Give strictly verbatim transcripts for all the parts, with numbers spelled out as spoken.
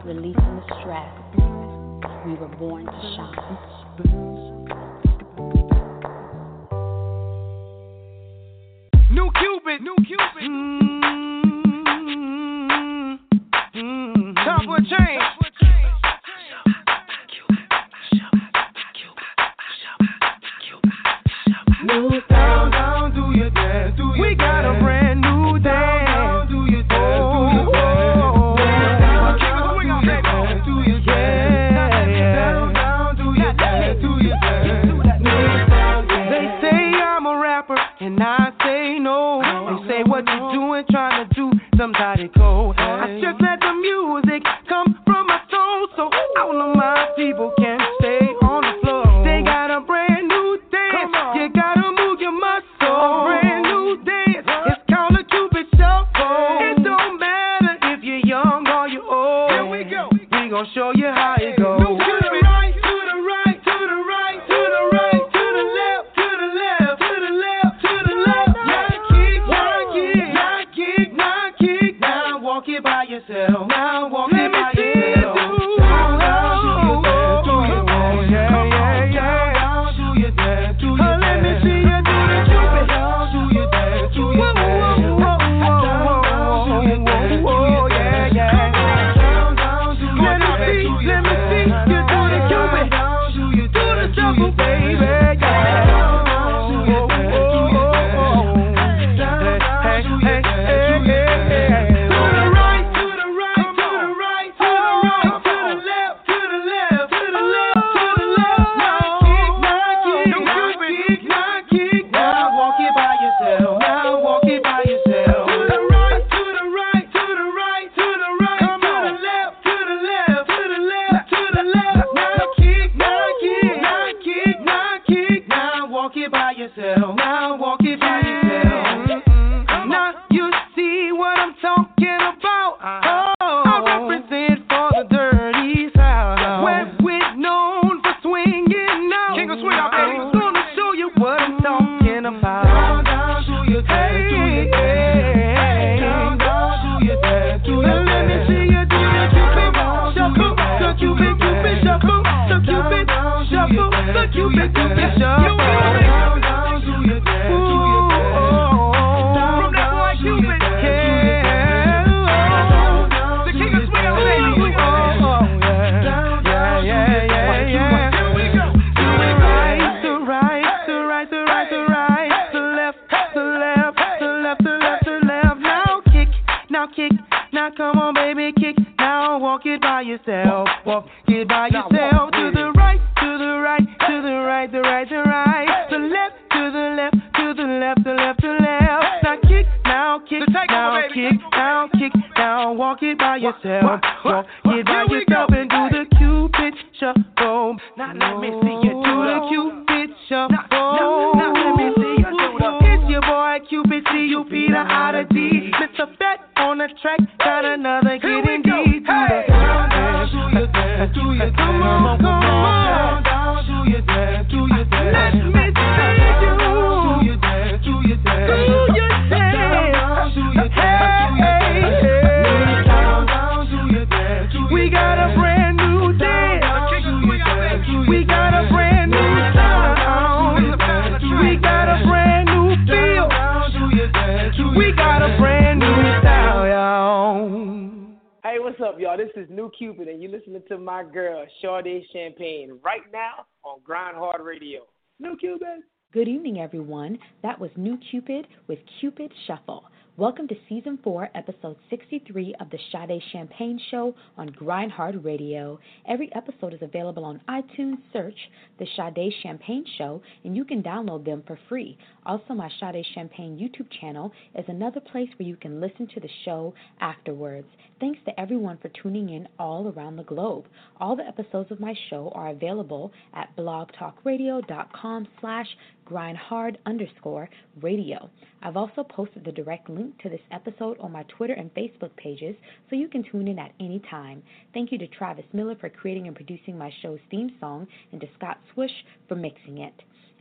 releasing the stress. We were born to shine. New Cupid, New Cupid. Mm-hmm. Mm-hmm. Time for a change. New down, down, do your dance, do your We got dance. A brand new dance. Down, down, do your dance, oh, do your dance. Oh, down, keep it swing on, baby. Do your dance, down, down, do your dance, do your dance. They say I'm a rapper, and I say no. They say what you doing, trying to do somebody cold. I just let the music come from my soul, so all of my people can stay on the floor. They got a brand new dance. You gotta move your muscles. A brand new dance. It's called a Cupid Shuffle. It don't matter if you're young or you're old. Here we go. We gon' show you how it goes. New Cupid. Right to the right, to the right, to the right, to the left, to the left, to the left, to the left. Now kick, now kick, now kick, now kick. Now walk it by yourself. Now walk it by yourself. Down, down, do your dance, do your dance. Yeah, yeah, yeah. Down, do your dance, do your dance. Let me see you do the Cupid. Down, do your dance, do your dance. Down, do your dance, do your dance. Down, down, do your dance, do your dance. Let me see you do the Cupid. Down, do your dance, do the shuffle, baby. Yeah. Down, do your dance, do your dance. Down, down, do your dance, do your dance. To the right, to the right, to the right, to the right, to the left, to the left, to the left, to the left. Now kick, now kick, now kick, now kick. Now walk it by yourself. Now walk it by yourself. To the right, to the right, to the right, to the right, to the left, to the left, to the left, to the left. Now kick, now kick, now kick, now kick. Now walk it by yourself. Now walk it by yourself. Now you see what I'm talking about. Oh, I represent for the dirty south, where we're known for swinging now. King of swing out, baby. I'm gonna show you what I'm talking about. Down, down, do your dance, do your dance. Down, down, do your dance, do your dance. Let me see you do the Cupid shuffle, the Cupid, Cupid shuffle, the Cupid shuffle, the Cupid, Cupid shuffle. Down, down, do your dance, do your dance. From that boy Cupid, yeah. The king of swing out, baby. Yeah, yeah, yeah, yeah. Here we go. To the right, to right, to right, to right, to right, to left, to left, to left, to left, to left. Now kick, now kick, now come on, baby, kick. Now walk it by yourself, walk it by yourself. To the right, to the right, to the right, to right, to right, to left, to the left, to the left, to left, to left. Now kick, now kick, now kick, now kick, now walk it by yourself, walk it by yourself and do the Cupid shuffle. Now let me see you do the Cupid shuffle. Now let me see you do the. It's your boy Cupid, C U P the I to D. Mister Fat on the track, got another getting D. Do the down, down, do your dance, do your dance. Come on, come on, down, do your dance, do your dance. Let me see you do your dance, do your dance, do your dance. Down, do your dance, do your dance. Down, down, do your dance, do your dance. We got a brand new dance. We got a brand new sound. We got a brand new feel. We got a brand new style, y'all. Hey, what's up, y'all? This is New Cupid, and you're listening to my girl, Sade Champagne, right now on Grind Hard Radio. New Cupid. Good evening, everyone. That was New Cupid with Cupid Shuffle. Welcome to Season four, Episode sixty-three of the Sade Champagne Show on Grind Hard Radio. Every episode is available on iTunes. Search the Sade Champagne Show, and you can download them for free. Also, my Sade Champagne YouTube channel is another place where you can listen to the show afterwards. Thanks to everyone for tuning in all around the globe. All the episodes of my show are available at blogtalkradio.com slash grindhard underscore radio. I've also posted the direct link to this episode on my Twitter and Facebook pages, so you can tune in at any time. Thank you to Travis Miller for creating and producing my show's theme song, and to Scott Swish for mixing it.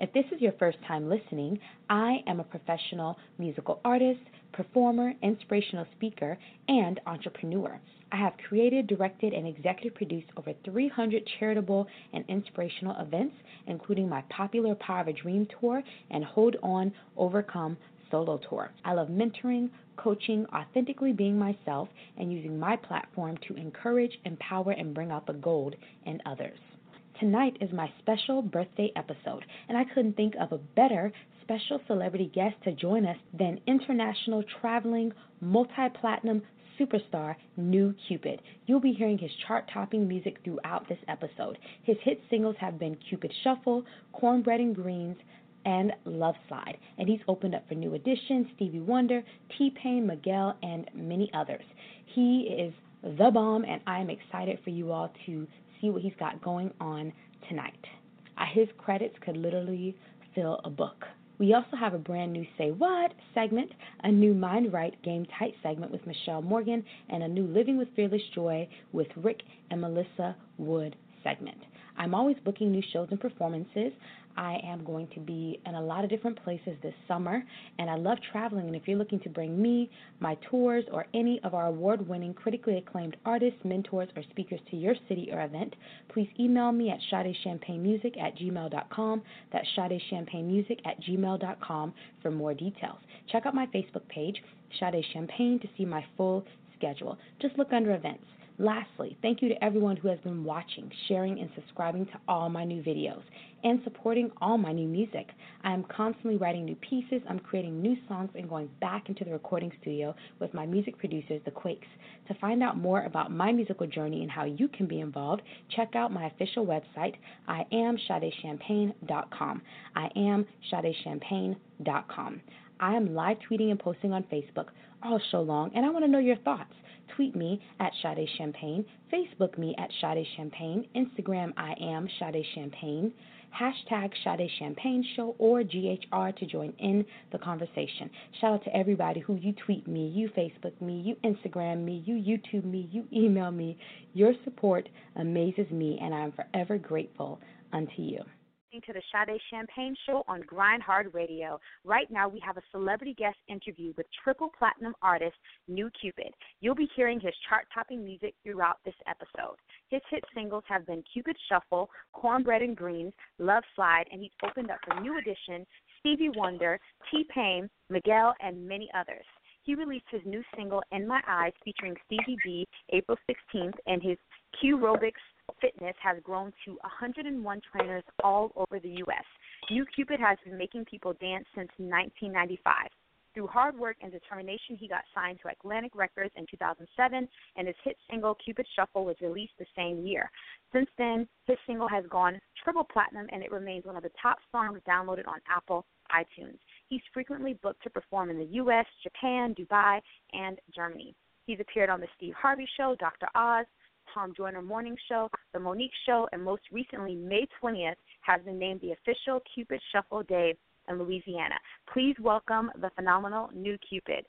If this is your first time listening, I am a professional musical artist, performer, inspirational speaker, and entrepreneur. I have created, directed, and executive produced over three hundred charitable and inspirational events, including my popular Power of a Dream tour and Hold On, Overcome solo tour. I love mentoring, coaching, authentically being myself, and using my platform to encourage, empower, and bring out the gold in others. Tonight is my special birthday episode, and I couldn't think of a better special celebrity guest to join us than international traveling, multi-platinum superstar New Cupid. You'll be hearing his chart-topping music throughout this episode. His hit singles have been Cupid Shuffle, Cornbread and Greens, and Love Slide, and he's opened up for New Edition, Stevie Wonder, T-Pain, Miguel, and many others. He is the bomb, and I'm excited for you all to see what he's got going on tonight. Uh, his credits could literally fill a book. We also have a brand new Say What segment, a new Mind Right Game Tight segment with Michelle Morgan, and a new Living with Fearless Joy with Rick and Melissa Wood segment. I'm always booking new shows and performances. I am going to be in a lot of different places this summer, and I love traveling. And if you're looking to bring me, my tours, or any of our award-winning, critically acclaimed artists, mentors, or speakers to your city or event, please email me at sadechampagnemusic at gmail dot com. That's sadechampagnemusic at gmail dot com for more details. Check out my Facebook page, Sade Champagne, to see my full schedule. Just look under events. Lastly, thank you to everyone who has been watching, sharing, and subscribing to all my new videos and supporting all my new music. I am constantly writing new pieces, I'm creating new songs, and going back into the recording studio with my music producers, The Quakes. To find out more about my musical journey and how you can be involved, check out my official website, I am sade champagne dot com. I am sade champagne dot com. I am live tweeting and posting on Facebook all show long, and I want to know your thoughts. Tweet me at Sade Champagne, Facebook me at Sade Champagne, Instagram I am Sade Champagne, hashtag Sade Champagne Show or G H R to join in the conversation. Shout out to everybody who you tweet me, you Facebook me, you Instagram me, you YouTube me, you email me. Your support amazes me, and I am forever grateful unto you. To the Sade Champagne Show on Grind Hard Radio. Right now, we have a celebrity guest interview with triple platinum artist New Cupid. You'll be hearing his chart-topping music throughout this episode. His hit singles have been Cupid Shuffle, Cornbread and Greens, Love Slide, and he's opened up for New Edition, Stevie Wonder, T-Pain, Miguel, and many others. He released his new single, In My Eyes, featuring Stevie B, April sixteenth, and his Q-Robics Fitness has grown to one hundred one trainers all over the U S. New Cupid has been making people dance since nineteen ninety-five. Through hard work and determination, he got signed to Atlantic Records in two thousand seven, and his hit single, Cupid Shuffle, was released the same year. Since then, his single has gone triple platinum, and it remains one of the top songs downloaded on Apple iTunes. He's frequently booked to perform in the U S, Japan, Dubai, and Germany. He's appeared on The Steve Harvey Show, Doctor Oz, Tom Joyner Morning Show, The Monique Show, and most recently, May twentieth, has been named the official Cupid Shuffle Day in Louisiana. Please welcome the phenomenal New Cupid.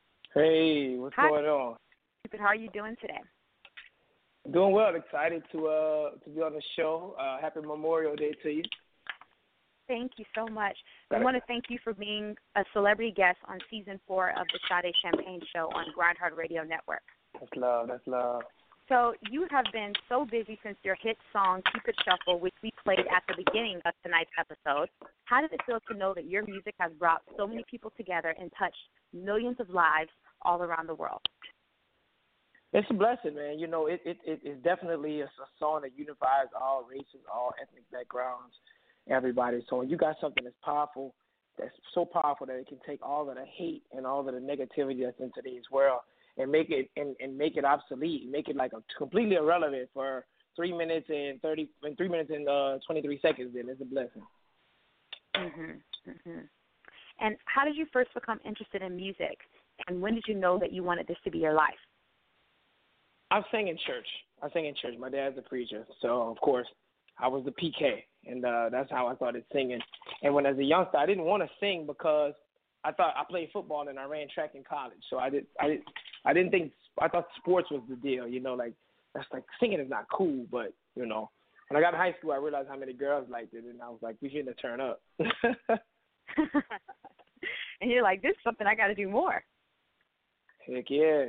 Hey, what's Hi, going on? Cupid, how are you doing today? Doing well. Excited to uh to be on the show. Uh, happy Memorial Day to you. Thank you so much. I want to thank you for being a celebrity guest on season four of the Sade Champagne Show on Grind Hard Radio Network. That's love. That's love. So you have been so busy since your hit song, Cupid Shuffle, which we played at the beginning of tonight's episode. How does it feel to know that your music has brought so many people together and touched millions of lives all around the world? It's a blessing, man. You know, it it, it it's definitely a, a song that unifies all races, all ethnic backgrounds, everybody. So when you got something that's powerful, that's so powerful that it can take all of the hate and all of the negativity that's in today's world and make it and, and make it obsolete, make it like a completely irrelevant for three minutes and thirty and three minutes and uh, twenty three seconds. Then it's a blessing. Mhm. Mhm. And how did you first become interested in music? And when did you know that you wanted this to be your life? I sang in church. I sang in church. My dad's a preacher, so of course I was the P K, and uh, that's how I started singing. And when as a youngster, I didn't want to sing because I thought I played football and I ran track in college, so I did. I did. I didn't think. I thought sports was the deal. You know, like that's like singing is not cool, but you know. when I got in high school, I realized how many girls liked it, and I was like, we shouldn't have turned up. And you're like, this is something I got to do more. Heck yeah.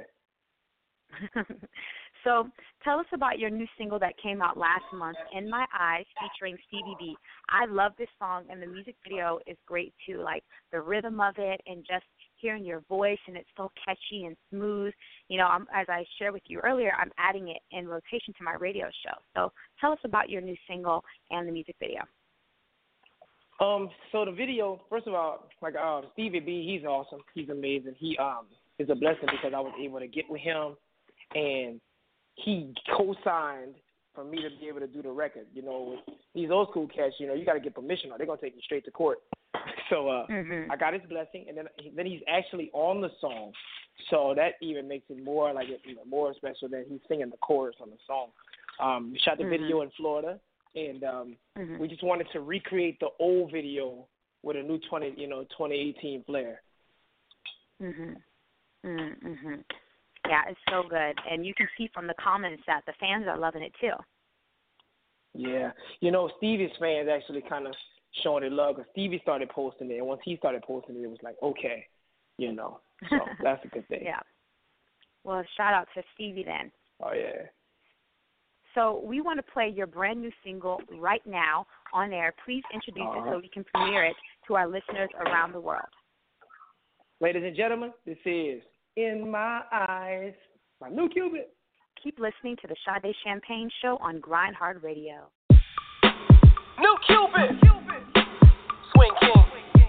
So tell us about your new single that came out last month, In My Eyes, featuring Stevie B. I love this song, and the music video is great, too, like the rhythm of it and just hearing your voice, and it's so catchy and smooth. You know, I'm, as I shared with you earlier, I'm adding it in rotation to my radio show. So tell us about your new single and the music video. Um, so the video, first of all, like uh, Stevie B, he's awesome. He's amazing. He um is a blessing because I was able to get with him, and he co-signed for me to be able to do the record. You know, with these old school cats, you know, you got to get permission or they're going to take you straight to court. So uh, mm-hmm. I got his blessing, and then then he's actually on the song. So that even makes it more like you know, more special than he's singing the chorus on the song. Um, we shot the mm-hmm. video in Florida, and um, mm-hmm. we just wanted to recreate the old video with a new twenty, you know, twenty eighteen flair. Mhm. Mhm. Yeah, it's so good, and you can see from the comments that the fans are loving it too. Yeah, you know, Stevie's fans actually kind of showing it love because Stevie started posting it, and once he started posting it, it was like, okay, you know, so that's a good thing. Yeah. Well, shout out to Stevie then. Oh yeah. So we want to play your brand new single right now on air. Please introduce uh-huh. it so we can premiere it to our listeners around the world. Ladies and gentlemen, this is In My Eyes, my new Cupid. Keep listening to the Sade Champagne Show on Grind Hard Radio. New Cupid, Swing King.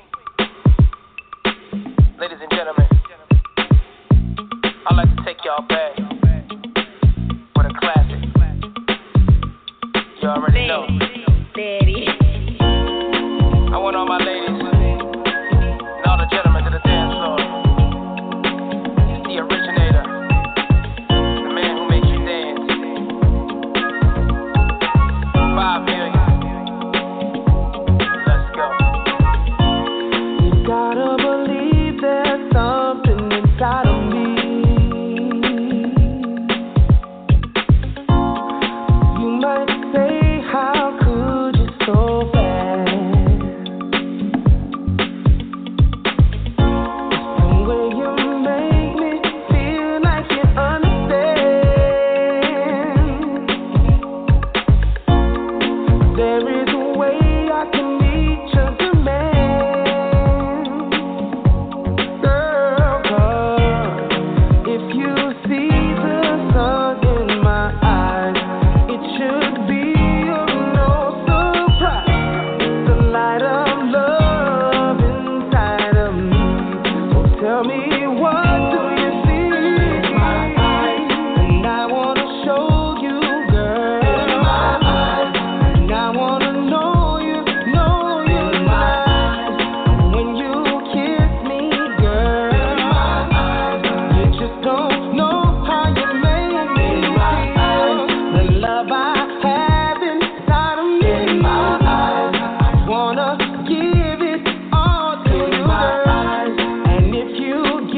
Ladies and gentlemen, I'd like to take y'all back with a classic. You already know. Daddy. I want all my ladies and all the gentlemen to the dance floor. It's the originator, the man who makes you dance. Five million. Let's go. You gotta believe there's something inside of me. You might say, how could you so bad? The way you make me feel like you understand. There is a way I can meet your demand. Girl, 'cause if you see the sun in my eyes, it should be of no surprise. The light of love inside of me. So tell me, what do you see in my eyes? And I wanna show you, girl. In my eyes. And I wanna know you, know you now. When you kiss me, girl. In my eyes. You just don't know how you make me feel. The love I have inside of me. In my eyes. I wanna give it all to you, girl. And if you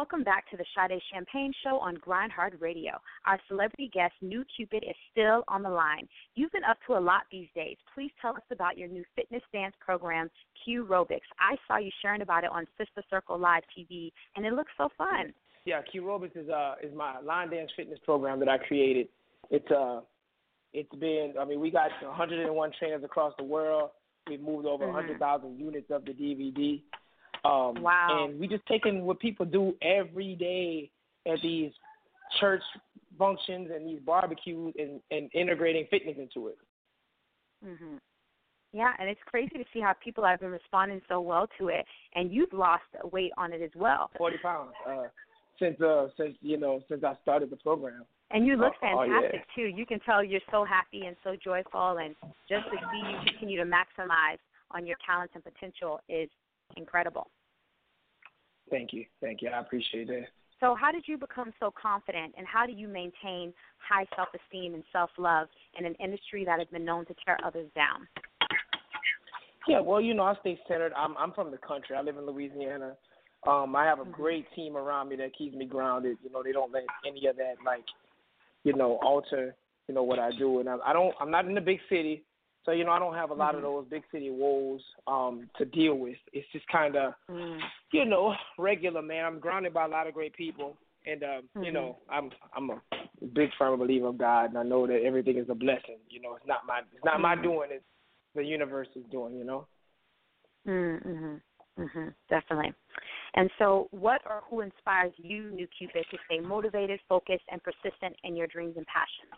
welcome back to the Sade Champagne Show on Grind Hard Radio. Our celebrity guest, New Cupid, is still on the line. You've been up to a lot these days. Please tell us about your new fitness dance program, Q-Robics. I saw you sharing about it on Sister Circle Live T V, and it looks so fun. Yeah, Q-Robics is uh is my line dance fitness program that I created. It's uh it's been I mean we got one hundred one trainers across the world. We've moved over mm-hmm. one hundred thousand units of the D V D. Um, wow. And we just taking what people do every day at these church functions and these barbecues and, and integrating fitness into it. Mhm. Yeah, and it's crazy to see how people have been responding so well to it, and you've lost weight on it as well. Forty pounds uh, since uh since you know since I started the program. And you look oh, fantastic oh, yeah. too. You can tell you're so happy and so joyful, and just to see you continue to maximize on your talents and potential is incredible. Thank you. Thank you. I appreciate that. So how did you become so confident, and how do you maintain high self-esteem and self-love in an industry that has been known to tear others down? Yeah, well, you know, I stay centered. I'm I'm from the country. I live in Louisiana. Um, I have a mm-hmm. great team around me that keeps me grounded. You know, they don't let any of that, like, you know, alter, you know, what I do. And I, I don't, I'm not in the big city. So, you know, I don't have a lot mm-hmm. of those big city woes um, to deal with. It's just kind of, mm. you know, regular, man. I'm grounded by a lot of great people. And, uh, mm-hmm. you know, I'm I'm a big firm believer of God, and I know that everything is a blessing. You know, it's not my it's not mm-hmm. my doing. It's the universe is doing, you know. Mm-hmm. Mm-hmm. Definitely. And so what or who inspires you, New Cupid, to stay motivated, focused, and persistent in your dreams and passions?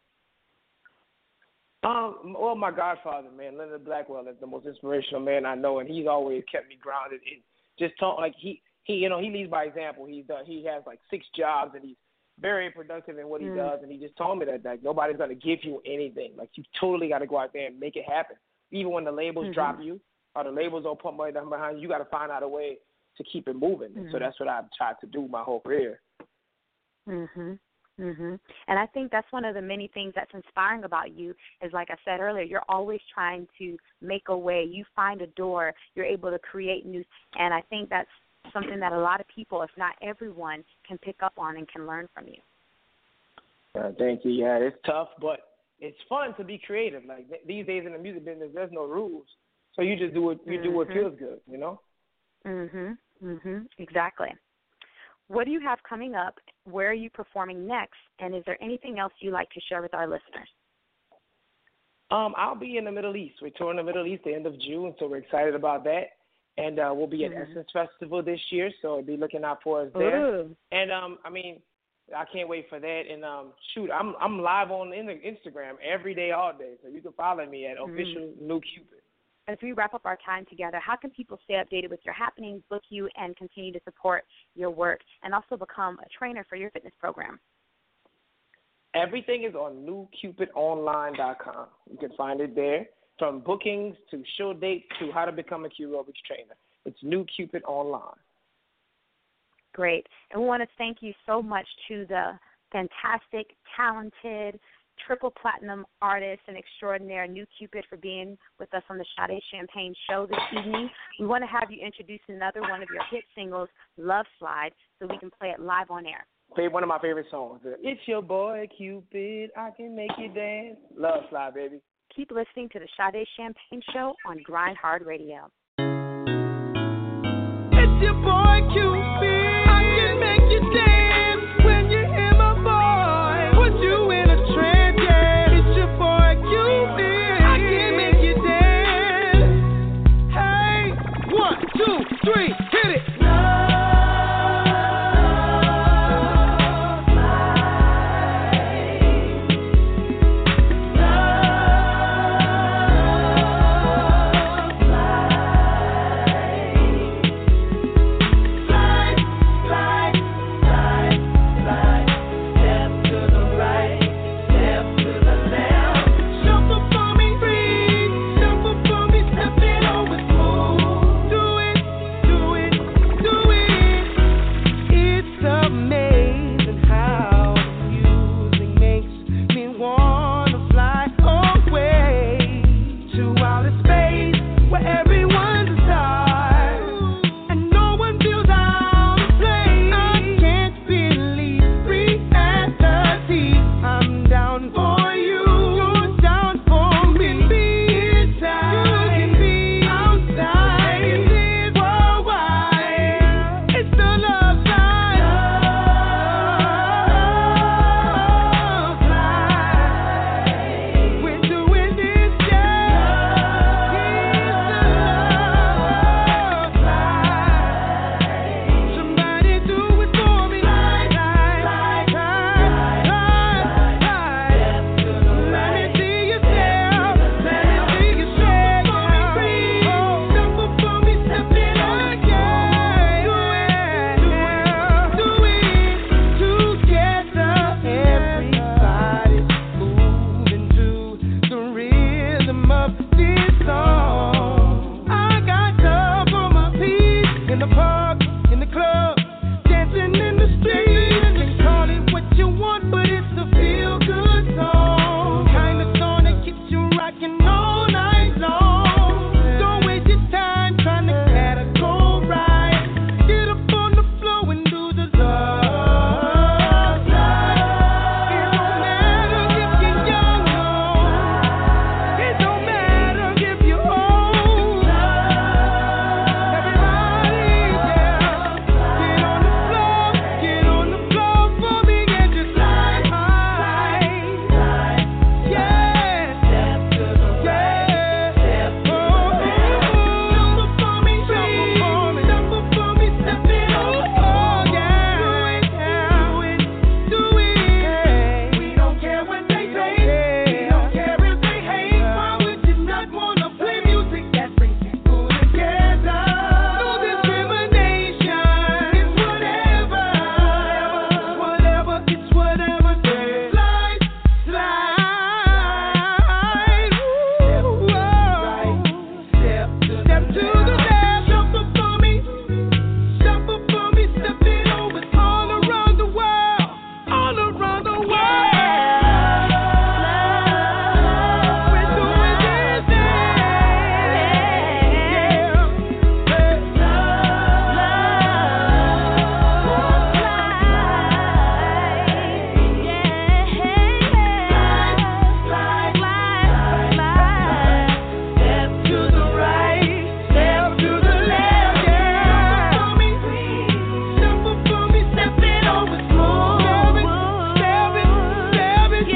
Um, well, my godfather, man, Leonard Blackwell, is the most inspirational man I know, and he's always kept me grounded. It just talk like he, he, you know, he leads by example. He's done, he has like six jobs, and he's very productive in what he mm. does. And he just told me that like nobody's gonna give you anything. Like you totally got to go out there and make it happen. Even when the labels mm-hmm. drop you or the labels don't put money down behind you, you got to find out a way to keep it moving. Mm-hmm. So that's what I've tried to do my whole career. Mhm. Mhm. And I think that's one of the many things that's inspiring about you is, like I said earlier, you're always trying to make a way. You find a door. You're able to create new. And I think that's something that a lot of people, if not everyone, can pick up on and can learn from you. Uh, thank you. Yeah, it's tough, but it's fun to be creative. Like these days in the music business, there's no rules, so you just do what you mm-hmm. do what feels good. You know. Mhm. Mhm. Exactly. What do you have coming up? Where are you performing next? And is there anything else you'd like to share with our listeners? Um, I'll be in the Middle East. We're touring the Middle East the end of June, so we're excited about that. And uh, we'll be at mm-hmm. Essence Festival this year, so be looking out for us there. Ooh. And, um, I mean, I can't wait for that. And, um, shoot, I'm I'm live on Instagram every day, all day, so you can follow me at mm-hmm. Official New Cupid. As we wrap up our time together, how can people stay updated with your happenings, book you, and continue to support your work, and also become a trainer for your fitness program? Everything is on new cupid online dot com. You can find it there, from bookings to show dates to how to become a Q-Robics trainer. It's New Cupid Online. Great. And we want to thank you so much to the fantastic, talented, triple platinum artist and extraordinaire New Cupid for being with us on the Sade Champagne Show this evening. We want to have you introduce another one of your hit singles, Love Slide, so we can play it live on air. Play one of my favorite songs. It's your boy Cupid, I can make you dance. Love Slide, baby. Keep listening to the Sade Champagne Show on Grind Hard Radio. It's your boy Cupid, I can make you dance when you hear my voice. Put you in a trance, yeah. It's your boy Cupid, I can make you dance. Hey, one, two, three, hit it. Slide, in the park, in the club, dancing in the street. You can call it what you want, but it's a feel-good song. Kind of song that keeps you rocking all night long. Don't waste your time trying to categorize. Get up on the floor and do the love slide. It don't matter if you're young or it don't matter if you're old. Everybody, yeah, get on the floor, get on the floor for me and just slide. Yeah, step to the right, step to the left. Shuffle for me, shuffle for me, shuffle for me, step it up. Oh yeah, do it, do it. We don't care what they say, we don't care if they hate. Why would you not wanna play music that brings people together? No discrimination, it's whatever, whatever, it's whatever. Slide, slide. Ooh, step to the left, shuffle for me, shuffle for me, step it over. All around the world, all around the world. We're doing this Step to the right, step to the left, yeah. Shuffle for me, step it over smooth. Step it, step it,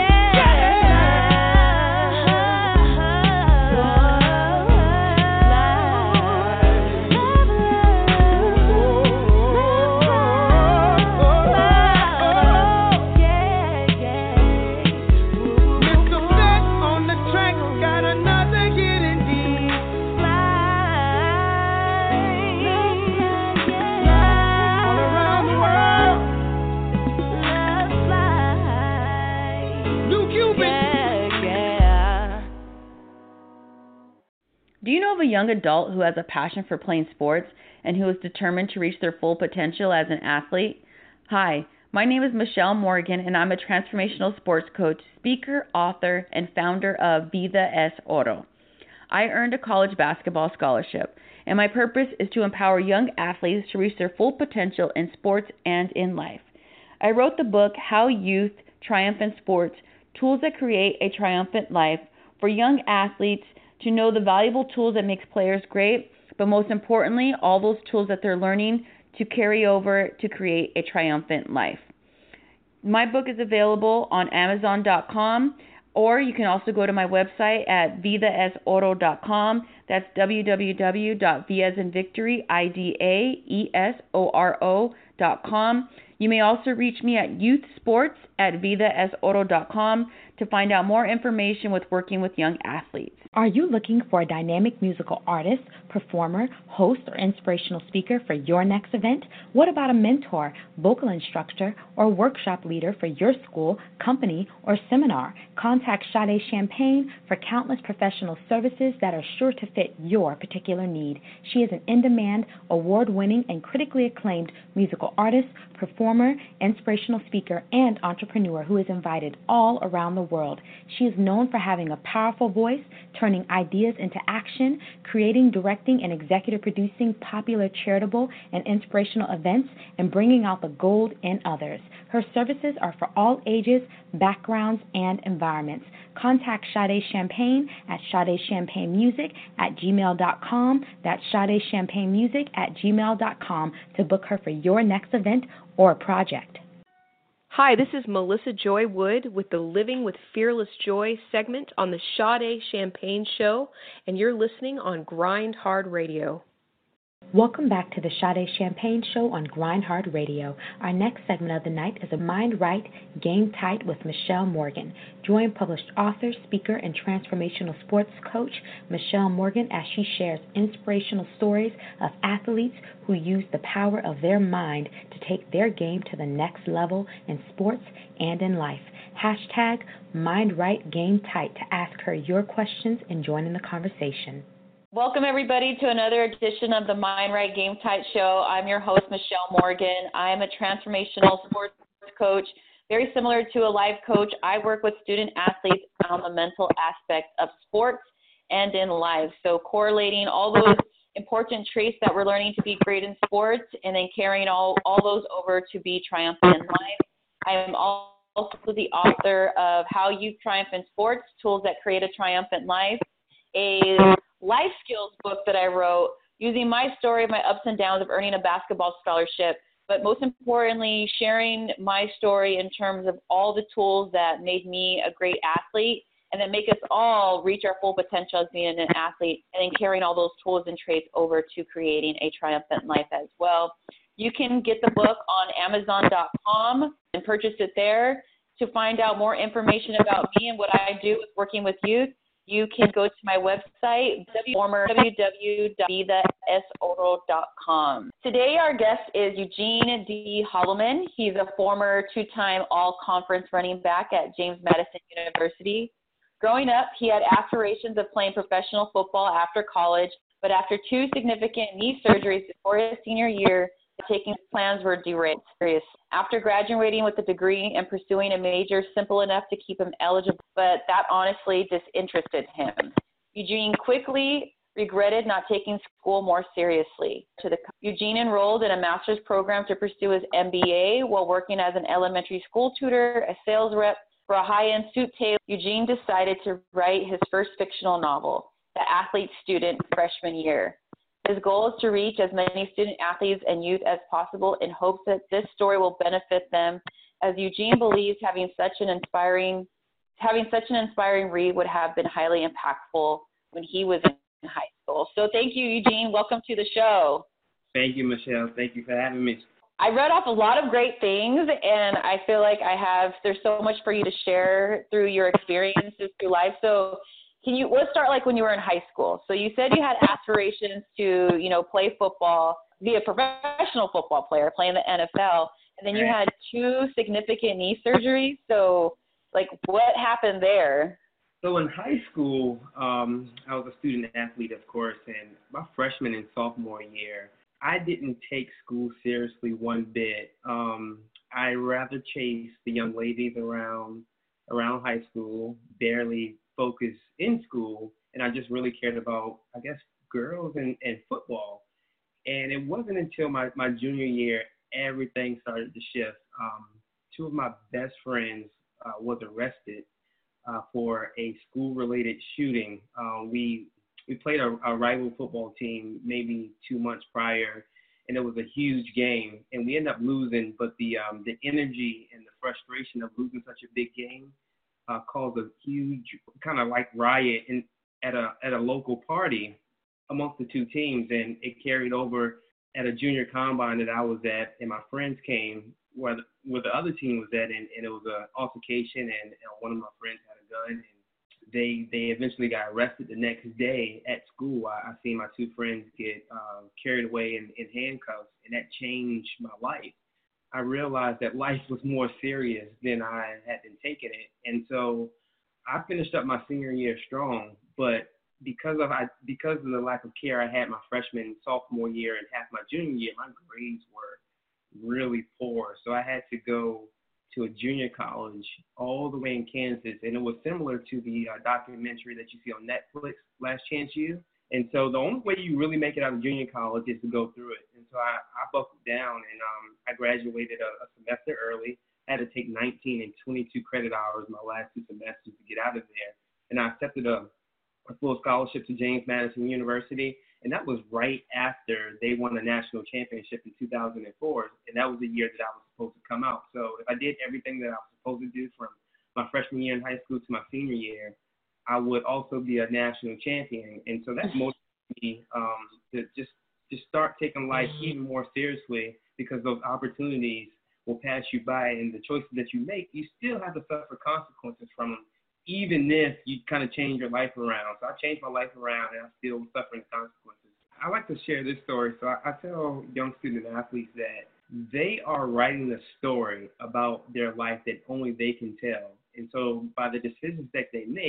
Mister Flex on the track, got another hidden deep. All around the world, New Cupid. Do you know of a young adult who has a passion for playing sports and who is determined to reach their full potential as an athlete? Hi, my name is Michelle Morgan, and I'm a transformational sports coach, speaker, author, and founder of Vida es Oro. I earned a college basketball scholarship, and my purpose is to empower young athletes to reach their full potential in sports and in life. I wrote the book, How Youth Triumph in Sports, Tools That Create a Triumphant Life, for young athletes to know the valuable tools that makes players great, but most importantly, all those tools that they're learning to carry over to create a triumphant life. My book is available on amazon dot com, or you can also go to my website at vida es oro dot com. That's w w w dot v as in victory, I D A E S O R O dot com. You may also reach me at youth sports at vida es oro dot com to find out more information with working with young athletes. Are you looking for a dynamic musical artist, performer, host, or inspirational speaker for your next event? What about a mentor, vocal instructor, or workshop leader for your school, company, or seminar? Contact Sade Champagne for countless professional services that are sure to fit your particular need. She is an in-demand, award-winning, and critically acclaimed musical artist, performer, inspirational speaker, and entrepreneur who is invited all around the world. She is known for having a powerful voice, turning ideas into action, creating, directing, and executive producing popular charitable and inspirational events, and bringing out the gold in others. Her services are for all ages, backgrounds, and environments. Contact Sade Champagne at Sade Champagne Music at gmail dot com. That's Sade Champagne Music at gmail dot com to book her for your next event or project. Hi, this is Melissa Joy Wood with the Living with Fearless Joy segment on the Sade Champagne Show, and you're listening on Grind Hard Radio. Welcome back to the Sade Champagne Show on Grind Hard Radio. Our next segment of the night is a Mind Right, Game Tight with Michelle Morgan. Join published author, speaker, and transformational sports coach Michelle Morgan as she shares inspirational stories of athletes who use the power of their mind to take their game to the next level in sports and in life. Hashtag Mind Right, Game Tight to ask her your questions and join in the conversation. Welcome, everybody, to another edition of the Mind Right Game Tight Show. I'm your host, Michelle Morgan. I am a transformational sports coach, very similar to a life coach. I work with student athletes on the mental aspect of sports and in life. So correlating all those important traits that we're learning to be great in sports and then carrying all, all those over to be triumphant in life. I am also the author of How You Triumph in Sports, Tools That Create a Triumphant Life, a life skills book that I wrote using my story of my ups and downs of earning a basketball scholarship, but most importantly, sharing my story in terms of all the tools that made me a great athlete and that make us all reach our full potential as being an athlete, and then carrying all those tools and traits over to creating a triumphant life as well. You can get the book on amazon dot com and purchase it there. To find out more information about me and what I do with working with youth, you can go to my website, w w w dot be the s oro dot com. Today, our guest is Eugene D. Holloman. He's a former two-time all-conference running back at James Madison University. Growing up, he had aspirations of playing professional football after college, but after two significant knee surgeries before his senior year, taking plans were derailed. After graduating with a degree and pursuing a major simple enough to keep him eligible, but that honestly disinterested him. Eugene quickly regretted not taking school more seriously. To the, Eugene enrolled in a master's program to pursue his M B A while working as an elementary school tutor, a sales rep for a high-end suit tailor. Eugene decided to write his first fictional novel, The Athlete Student, freshman year. His goal is to reach as many student athletes and youth as possible in hopes that this story will benefit them, as Eugene believes having such an inspiring having such an inspiring read would have been highly impactful when he was in high school. So thank you, Eugene. Welcome to the show. Thank you, Michelle. Thank you for having me. I read off a lot of great things, and I feel like I have, there's so much for you to share through your experiences through life. So Can you, let's start like when you were in high school. So you said you had aspirations to, you know, play football, be a professional football player, play in the N F L, and then you had two significant knee surgeries. So, like, what happened there? So in high school, um, I was a student athlete, of course, and my freshman and sophomore year, I didn't take school seriously one bit. Um, I rather chased the young ladies around around high school, barely focus in school, and I just really cared about, I guess, girls and, and football. And it wasn't until my, my junior year everything started to shift. Um, two of my best friends uh, was arrested uh, for a school-related shooting. Uh, we we played a, a rival football team maybe two months prior, and it was a huge game, and we ended up losing. But the um, the energy and the frustration of losing such a big game Uh, caused a huge kind of like riot in, at a at a local party amongst the two teams, and it carried over at a junior combine that I was at, and my friends came where the, where the other team was at, and, and it was an altercation, and, and one of my friends had a gun, and they they eventually got arrested the next day at school. I, I seen my two friends get uh, carried away in, in handcuffs, and that changed my life. I realized that life was more serious than I had been taking it. And so I finished up my senior year strong, but because of I because of the lack of care I had my freshman, sophomore year, and half my junior year, my grades were really poor. So I had to go to a junior college all the way in Kansas, and it was similar to the uh, documentary that you see on Netflix, Last Chance U. And so the only way you really make it out of junior college is to go through it. And so I, I buckled down, and um, I graduated a, a semester early. I had to take nineteen and twenty-two credit hours my last two semesters to get out of there. And I accepted a, a full scholarship to James Madison University. And that was right after they won a national championship in two thousand four. And that was the year that I was supposed to come out. So if I did everything that I was supposed to do from my freshman year in high school to my senior year, I would also be a national champion. And so that motivated me um, to just, just start taking life even more seriously, because those opportunities will pass you by, and the choices that you make, you still have to suffer consequences from them, even if you kind of change your life around. So I changed my life around, and I'm still suffering consequences. I like to share this story. So I, I tell young student athletes that they are writing a story about their life that only they can tell. And so by the decisions that they make,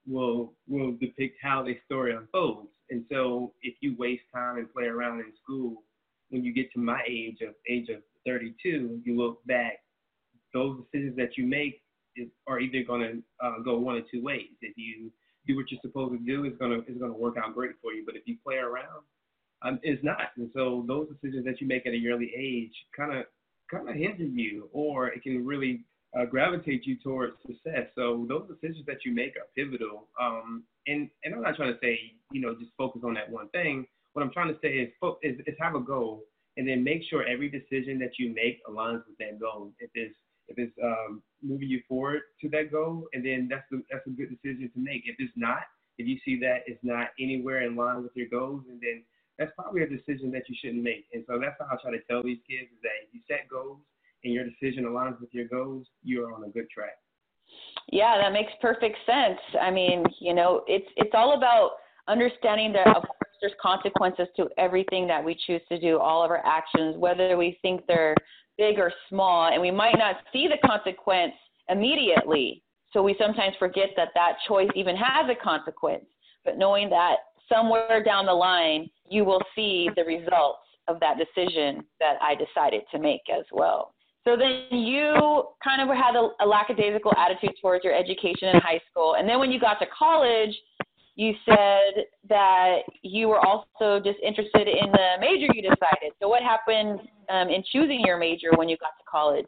will will depict how their story unfolds. And so if you waste time and play around in school, when you get to my age of age of thirty-two, you look back, those decisions that you make is, are either going to uh, go one or two ways. If you do what you're supposed to do, it's going to it's going to work out great for you. But if you play around, um, it's not. And so those decisions that you make at an early age kind of kind of hinder you, or it can really uh, gravitate you towards success. So those decisions that you make are pivotal. Um, and, and I'm not trying to say, you know, just focus on that one thing. What I'm trying to say is, is, is have a goal, and then make sure every decision that you make aligns with that goal. If it's if it's um, moving you forward to that goal, and then that's the, that's a good decision to make. If it's not, if you see that it's not anywhere in line with your goals, and then that's probably a decision that you shouldn't make. And so that's how I try to tell these kids is that if you set goals and your decision aligns with your goals, you're on a good track. Yeah, that makes perfect sense. I mean, you know, it's it's all about understanding that, of course, there's consequences to everything that we choose to do, all of our actions, whether we think they're big or small, and we might not see the consequence immediately. So we sometimes forget that that choice even has a consequence. But knowing that somewhere down the line, you will see the results of that decision that I decided to make as well. So then you kind of had a, a lackadaisical attitude towards your education in high school. And then when you got to college, you said that you were also just interested in the major you decided. So what happened um, in choosing your major when you got to college?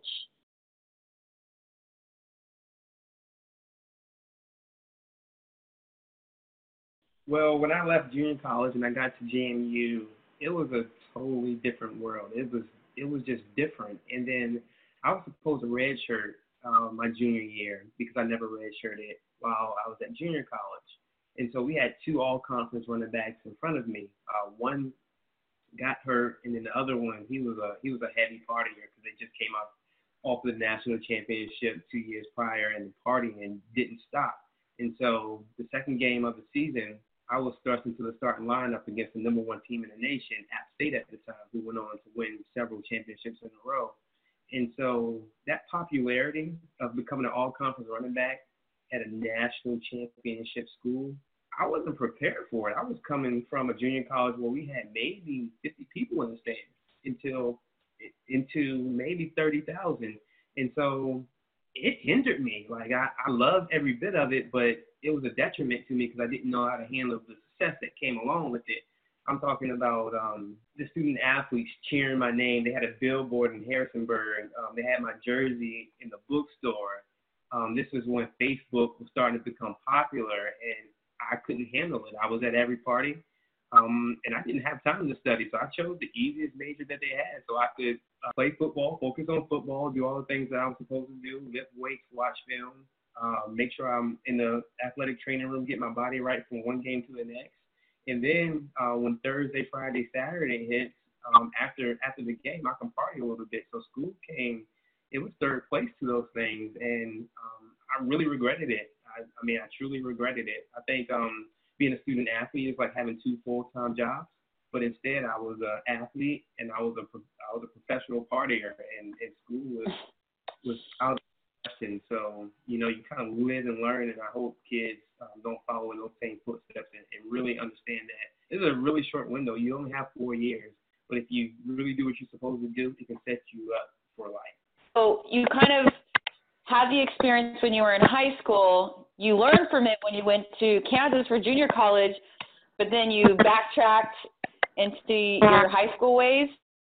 Well, when I left junior college and I got to J M U, it was a totally different world. It was it was just different. And then I was supposed to redshirt uh, my junior year because I never redshirted while I was at junior college. And so we had two all-conference running backs in front of me. Uh, one got hurt, and then the other one, he was a he was a heavy partier because they just came out off the national championship two years prior and partying and didn't stop. And so the second game of the season, I was thrust into the starting lineup against the number one team in the nation, App State at the time, who went on to win several championships in a row. And so that popularity of becoming an all-conference running back at a national championship school, I wasn't prepared for it. I was coming from a junior college where we had maybe fifty people in the stands until into maybe thirty thousand. And so it hindered me. Like, I, I loved every bit of it, but it was a detriment to me because I didn't know how to handle the success that came along with it. I'm talking about um, the student athletes cheering my name. They had a billboard in Harrisonburg. Um, they had my jersey in the bookstore. Um, this was when Facebook was starting to become popular, and I couldn't handle it. I was at every party, um, and I didn't have time to study, so I chose the easiest major that they had so I could uh, play football, focus on football, do all the things that I was supposed to do, lift weights, watch film, uh, make sure I'm in the athletic training room, get my body right from one game to the next. And then uh, when Thursday, Friday, Saturday hits, um, after after the game, I can party a little bit. So school came, it was third place to those things, and um, I really regretted it. I, I mean, I truly regretted it. I think um, being a student athlete is like having two full-time jobs, but instead I was an athlete and I was a I was a professional partier, and, and school was was out of question. So you know, you kind of live and learn, and I hope kids um, don't follow in those same footsteps and, and really understand that this is a really short window. You only have four years, but if you really do what you're supposed to do, it can set you up for life. So you kind of had the experience when you were in high school. You learned from it when you went to Kansas for junior college, but then you backtracked into your high school ways.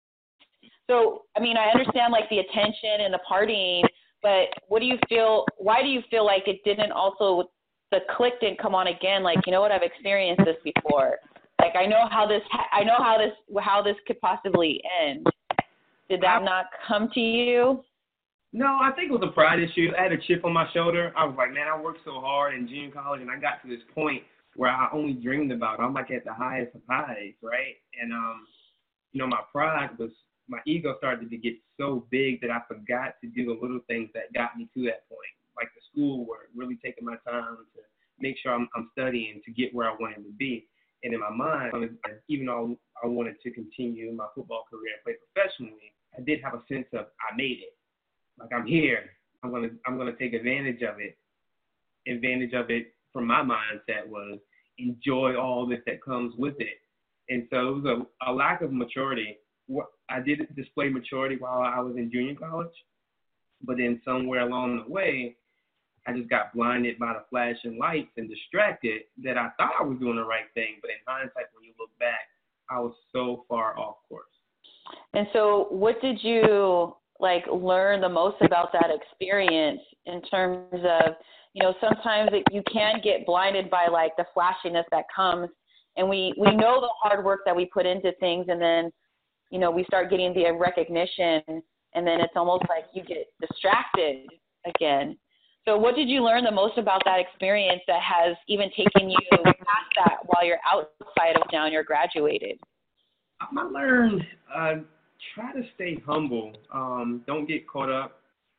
So, I mean, I understand like the attention and the partying, but what do you feel, why do you feel like it didn't also, the click didn't come on again? Like, you know what, I've experienced this before. Like, I know how this, I know how this, how this could possibly end. Did that not come to you? No, I think it was a pride issue. I had a chip on my shoulder. I was like, man, I worked so hard in junior college, and I got to this point where I only dreamed about it. I'm like at the highest of highs, right? And, um, you know, my pride was, my ego started to get so big that I forgot to do the little things that got me to that point, like the schoolwork, really taking my time to make sure I'm, I'm studying to get where I wanted to be. And in my mind, even though I wanted to continue my football career and play professionally, I did have a sense of I made it. Like, I'm here. I'm gonna I'm gonna take advantage of it, advantage of it from my mindset was enjoy all this that comes with it. And so it was a, a lack of maturity. I did display maturity while I was in junior college, but then somewhere along the way, I just got blinded by the flashing lights and distracted that I thought I was doing the right thing. But in hindsight, when you look back, I was so far off course. And so what did you like learn the most about that experience in terms of, you know, sometimes it, you can get blinded by like the flashiness that comes, and we, we know the hard work that we put into things, and then, you know, we start getting the recognition, and then it's almost like you get distracted again. So what did you learn the most about that experience that has even taken you past that while you're outside of now and you're graduated? I learned uh, try to stay humble. Um, don't get caught up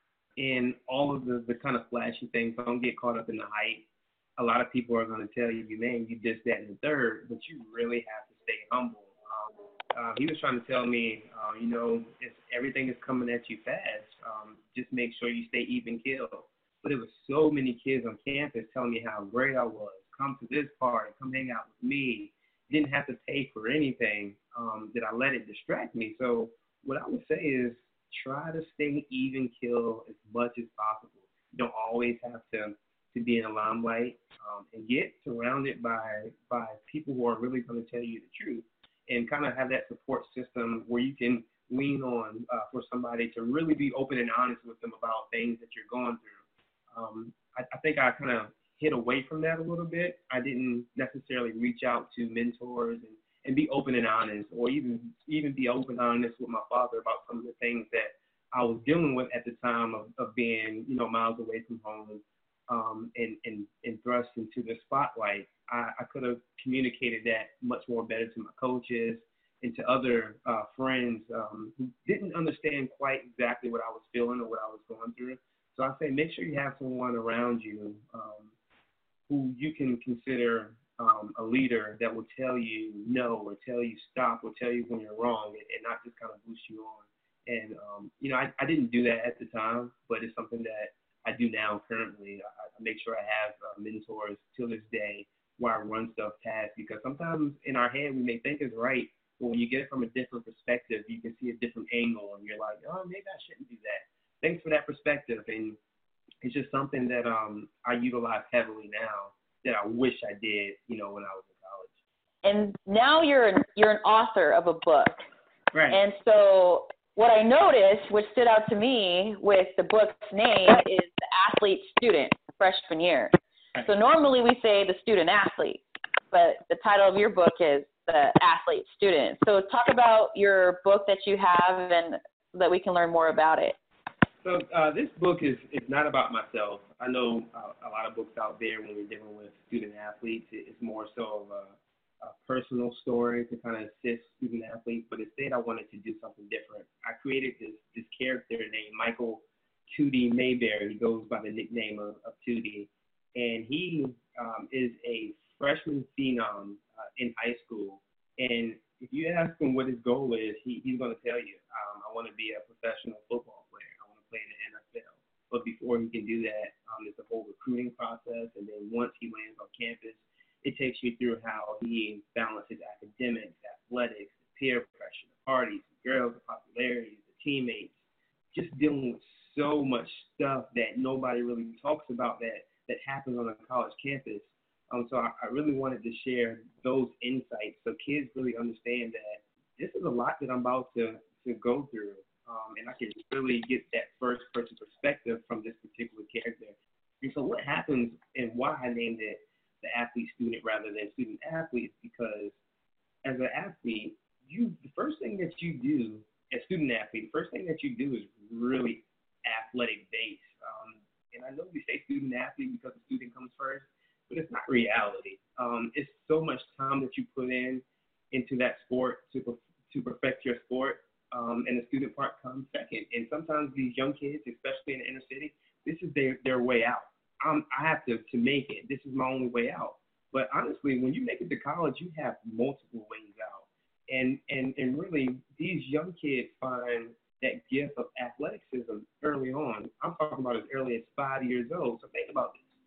in all of the, the kind of flashy things. Don't get caught up in the hype. A lot of people are going to tell you, man, you this, that, and the third, but you really have to stay humble. Um, uh, he was trying to tell me, uh, you know, if everything is coming at you fast, um, just make sure you stay even keel. But there were so many kids on campus telling me how great I was. Come to this party, come hang out with me. Didn't have to pay for anything. Um, that I let it distract me. So what I would say is try to stay even keel as much as possible. You don't always have to, to be in the limelight, um, and get surrounded by by people who are really going to tell you the truth, and kind of have that support system where you can lean on uh, for somebody to really be open and honest with them about things that you're going through. Um, I, I think I kind of hid away from that a little bit. I didn't necessarily reach out to mentors and and be open and honest, or even even be open and honest with my father about some of the things that I was dealing with at the time of, of being, you know, miles away from home, um, and, and, and thrust into the spotlight. I, I could have communicated that much more better to my coaches and to other uh, friends um, who didn't understand quite exactly what I was feeling or what I was going through. So I say make sure you have someone around you um, who you can consider Um, a leader that will tell you no, or tell you stop, or tell you when you're wrong, and, and not just kind of boost you on. And, um, you know, I, I didn't do that at the time, but it's something that I do now currently. I, I make sure I have uh, mentors till this day where I run stuff past, because sometimes in our head we may think it's right, but when you get it from a different perspective, you can see a different angle, and you're like, oh, maybe I shouldn't do that. Thanks for that perspective. And it's just something that um, I utilize heavily now, that I wish I did, you know, when I was in college. And now you're an, you're an author of a book. Right. And so what I noticed, which stood out to me with the book's name, is The Athlete Student, freshman year. Right. So normally we say the student athlete, but the title of your book is The Athlete Student. So talk about your book that you have, and so that we can learn more about it. So uh, this book is, is not about myself. I know uh, a lot of books out there when we're dealing with student athletes, it's more so of a, a personal story to kind of assist student athletes, but instead I wanted to do something different. I created this, this character named Michael Tootie Mayberry. He goes by the nickname of, of Tootie, and he um, is a freshman phenom uh, in high school. And if you ask him what his goal is, he, he's going to tell you, um, I want to be a professional football player. Play in the N F L. But before he can do that, um, there's a whole recruiting process, and then once he lands on campus, it takes you through how he balances academics, athletics, the peer pressure, the parties, the girls, the popularity, the teammates, just dealing with so much stuff that nobody really talks about that that happens on a college campus. Um, so I, I really wanted to share those insights so kids really understand that this is a lot that I'm about to, to go through. Um, and I can really get that first-person perspective from this particular character. And so what happens, and why I named it the athlete student rather than student athlete, is because as an athlete, you the first thing that you do as student athlete, the first thing that you do is really athletic-based. Um, and I know we say student athlete because the student comes first, but it's not reality. Um, it's so much time that you put in into that sport to to perfect your sport. Um, and the student part comes second. And sometimes these young kids, especially in the inner city, this is their, their way out. Um, I have to, to make it. This is my only way out. But honestly, when you make it to college, you have multiple ways out. And, and, and really, these young kids find that gift of athleticism early on. I'm talking about as early as five years old. So think about this.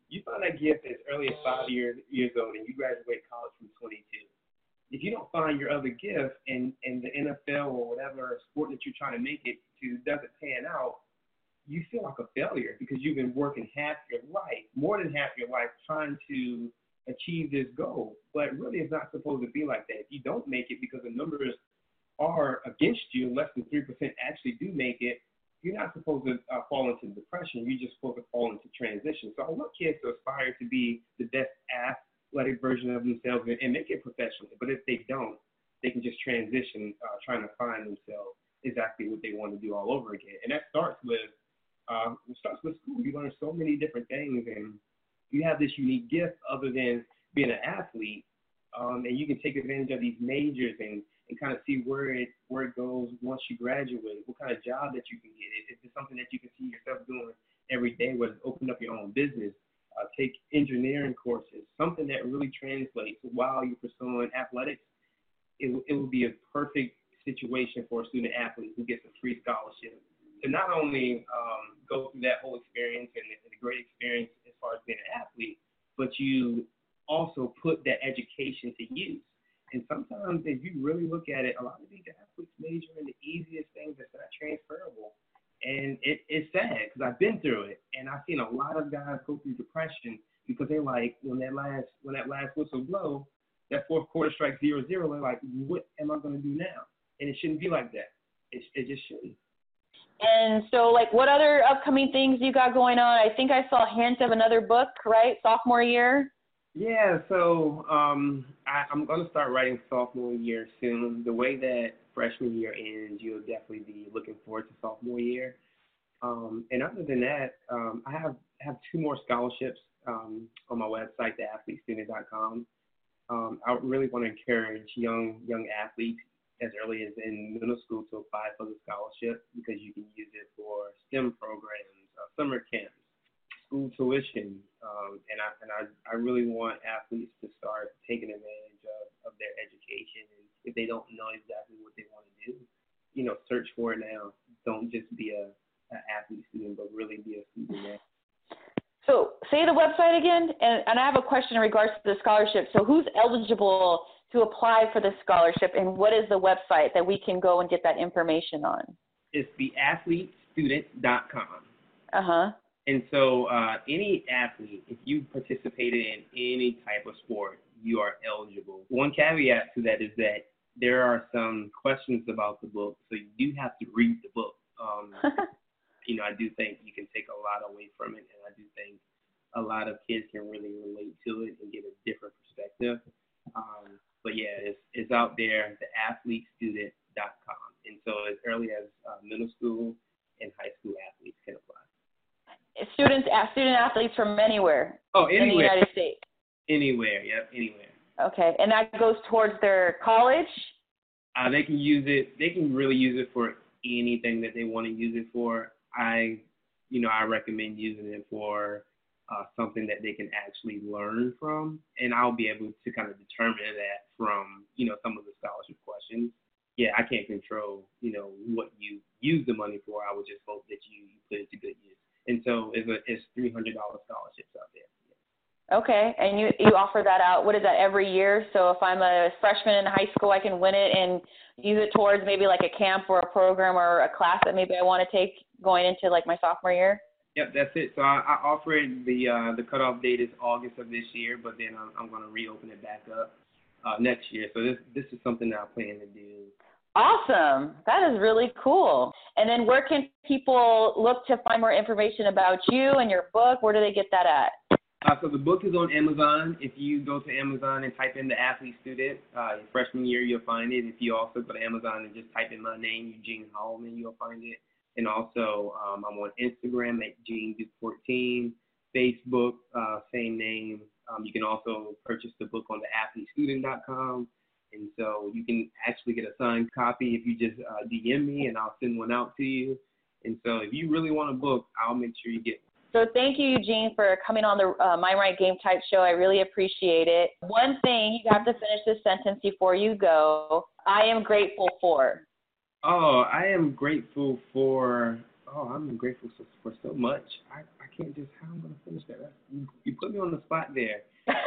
You find that gift as early as five years years old, and you graduate college from twenty-two. If you don't find your other gift, and and the N F L or whatever sport that you're trying to make it to doesn't pan out, you feel like a failure because you've been working half your life, more than half your life, trying to achieve this goal. But really, it's not supposed to be like that. If you don't make it because the numbers are against you, less than three percent actually do make it, you're not supposed to uh, fall into depression. You're just supposed to fall into transition. So I want kids to aspire to be the best athletic version of themselves and, and make it professionally. But if they don't, they can just transition, uh, trying to find themselves exactly what they want to do all over again. And that starts with uh, it starts with school. You learn so many different things, and you have this unique gift other than being an athlete, um, and you can take advantage of these majors and, and kind of see where it where it goes once you graduate, what kind of job that you can get. If it's something that you can see yourself doing every day, whether it's open up your own business, uh, take engineering courses, something that really translates while you're pursuing athletics, it, it would be a perfect situation for a student athlete who gets a free scholarship to not only um, go through that whole experience and, and a great experience as far as being an athlete, but you also put that education to use. And sometimes if you really look at it, a lot of these athletes major in the easiest things that's not transferable. And it, it's sad because I've been through it, and I've seen a lot of guys go through depression because they're like, when that last when that last whistle blow, that fourth quarter strike zero zero, they're like, what am I going to do now? And it shouldn't be like that. It, it just shouldn't. And so, like, what other upcoming things you got going on? I think I saw hints of another book, right? Sophomore year? Yeah, so um, I, I'm going to start writing sophomore year soon. The way that freshman year ends, you'll definitely be looking forward to sophomore year. Um, and other than that, um, I have have two more scholarships um, on my website, the athlete student dot com. Um, I really want to encourage young young athletes as early as in middle school to apply for the scholarship because you can use it for STEM programs, uh, summer camps, school tuition, um, and I and I, I really want athletes to start taking advantage of, of their education. And if they don't know exactly what they want to do, you know, search for it now. Don't just be a an athlete student, but really be a student now. So say the website again, and, and I have a question in regards to the scholarship. So who's eligible to apply for the scholarship, and what is the website that we can go and get that information on? It's the athlete student dot com. Uh-huh. And so uh, any athlete, if you participated in any type of sport, you are eligible. One caveat to that is that there are some questions about the book, so you do have to read the book. Um, you know, I do think you can take a lot away from it, and I do think a lot of kids can really relate to it and get a different perspective. Um, but yeah, it's it's out there, the athlete student dot com. And so as early as uh, middle school and high school athletes can apply. Students, student athletes from anywhere. Oh, anywhere. In the United States. Anywhere, yep, anywhere. Okay, and that goes towards their college? Uh, they can use it. They can really use it for anything that they want to use it for. I, you know, I recommend using it for uh, something that they can actually learn from, and I'll be able to kind of determine that from, you know, some of the scholarship questions. Yeah, I can't control, you know, what you use the money for. I would just hope that you, you put it to good use. And so it's, a, it's three hundred dollars scholarships out there. Okay, and you, you offer that out, what is that, every year? So if I'm a freshman in high school, I can win it and use it towards maybe like a camp or a program or a class that maybe I want to take going into like my sophomore year? Yep, that's it. So I, I offer it, the uh, the cutoff date is August of this year, but then I'm, I'm going to reopen it back up uh, next year. So this this is something that I plan to do. Awesome. That is really cool. And then where can people look to find more information about you and your book? Where do they get that at? Uh, so the book is on Amazon. If you go to Amazon and type in the athlete student, uh, your freshman year, you'll find it. If you also go to Amazon and just type in my name, Eugene Hallman, you'll find it. And also um, I'm on Instagram at Gene Duke fourteen, Facebook, uh, same name. Um, you can also purchase the book on the athlete student dot com. And so you can actually get a signed copy if you just uh, D M me, and I'll send one out to you. And so if you really want a book, I'll make sure you get one. So thank you, Eugene, for coming on the uh, Mind Right Game Type show. I really appreciate it. One thing, you have to finish this sentence before you go. I am grateful for. Oh, I am grateful for Oh, I'm grateful for, for so much. I, I can't just, how am I going to finish that? That's, you, you put me on the spot there.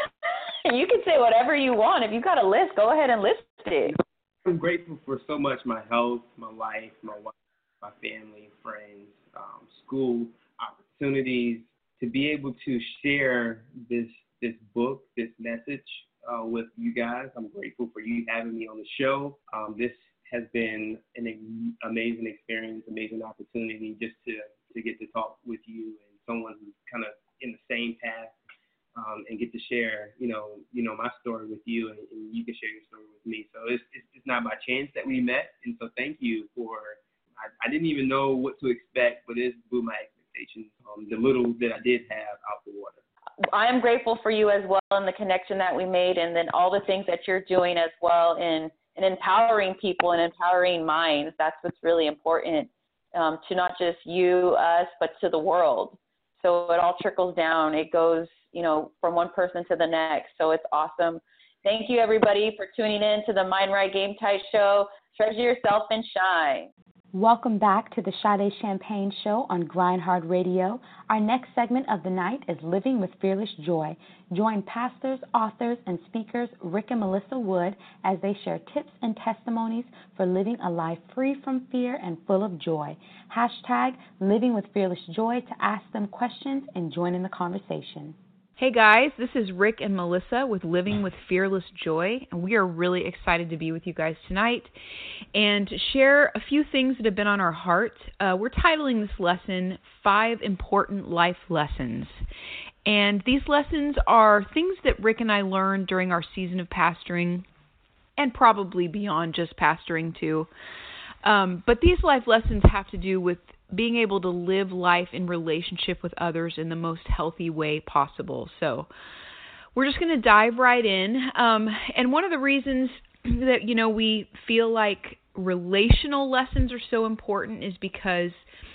You can say whatever you want. If you got a list, go ahead and list it. I'm grateful for so much, my health, my life, my wife, my family, friends, um, school, opportunities, to be able to share this this book, this message uh, with you guys. I'm grateful for you having me on the show. Um, this has been an amazing experience, amazing opportunity just to, to get to talk with you and someone who's kind of in the same path. Um, and get to share, you know, you know my story with you, and, and you can share your story with me. So it's, it's it's not by chance that we met, and so thank you for. I, I didn't even know what to expect, but it blew my expectations. Um, the little that I did have out the water. I am grateful for you as well, and the connection that we made, and then all the things that you're doing as well in in empowering people and empowering minds. That's what's really important um, to not just you, us, but to the world. So it all trickles down. It goes, you know, from one person to the next. So it's awesome. Thank you, everybody, for tuning in to the Mind Right Game Tight Show. Treasure yourself and shine. Welcome back to the Sade Champagne Show on Grind Hard Radio. Our next segment of the night is Living with Fearless Joy. Join pastors, authors, and speakers Rick and Melissa Wood as they share tips and testimonies for living a life free from fear and full of joy. Hashtag Living with Fearless Joy to ask them questions and join in the conversation. Hey guys, this is Rick and Melissa with Living with Fearless Joy, and we are really excited to be with you guys tonight and to share a few things that have been on our heart. Uh, we're titling this lesson, Five Important Life Lessons. And these lessons are things that Rick and I learned during our season of pastoring, and probably beyond just pastoring too. Um, but these life lessons have to do with being able to live life in relationship with others in the most healthy way possible. So we're just going to dive right in. Um, and one of the reasons that, you know, we feel like relational lessons are so important is because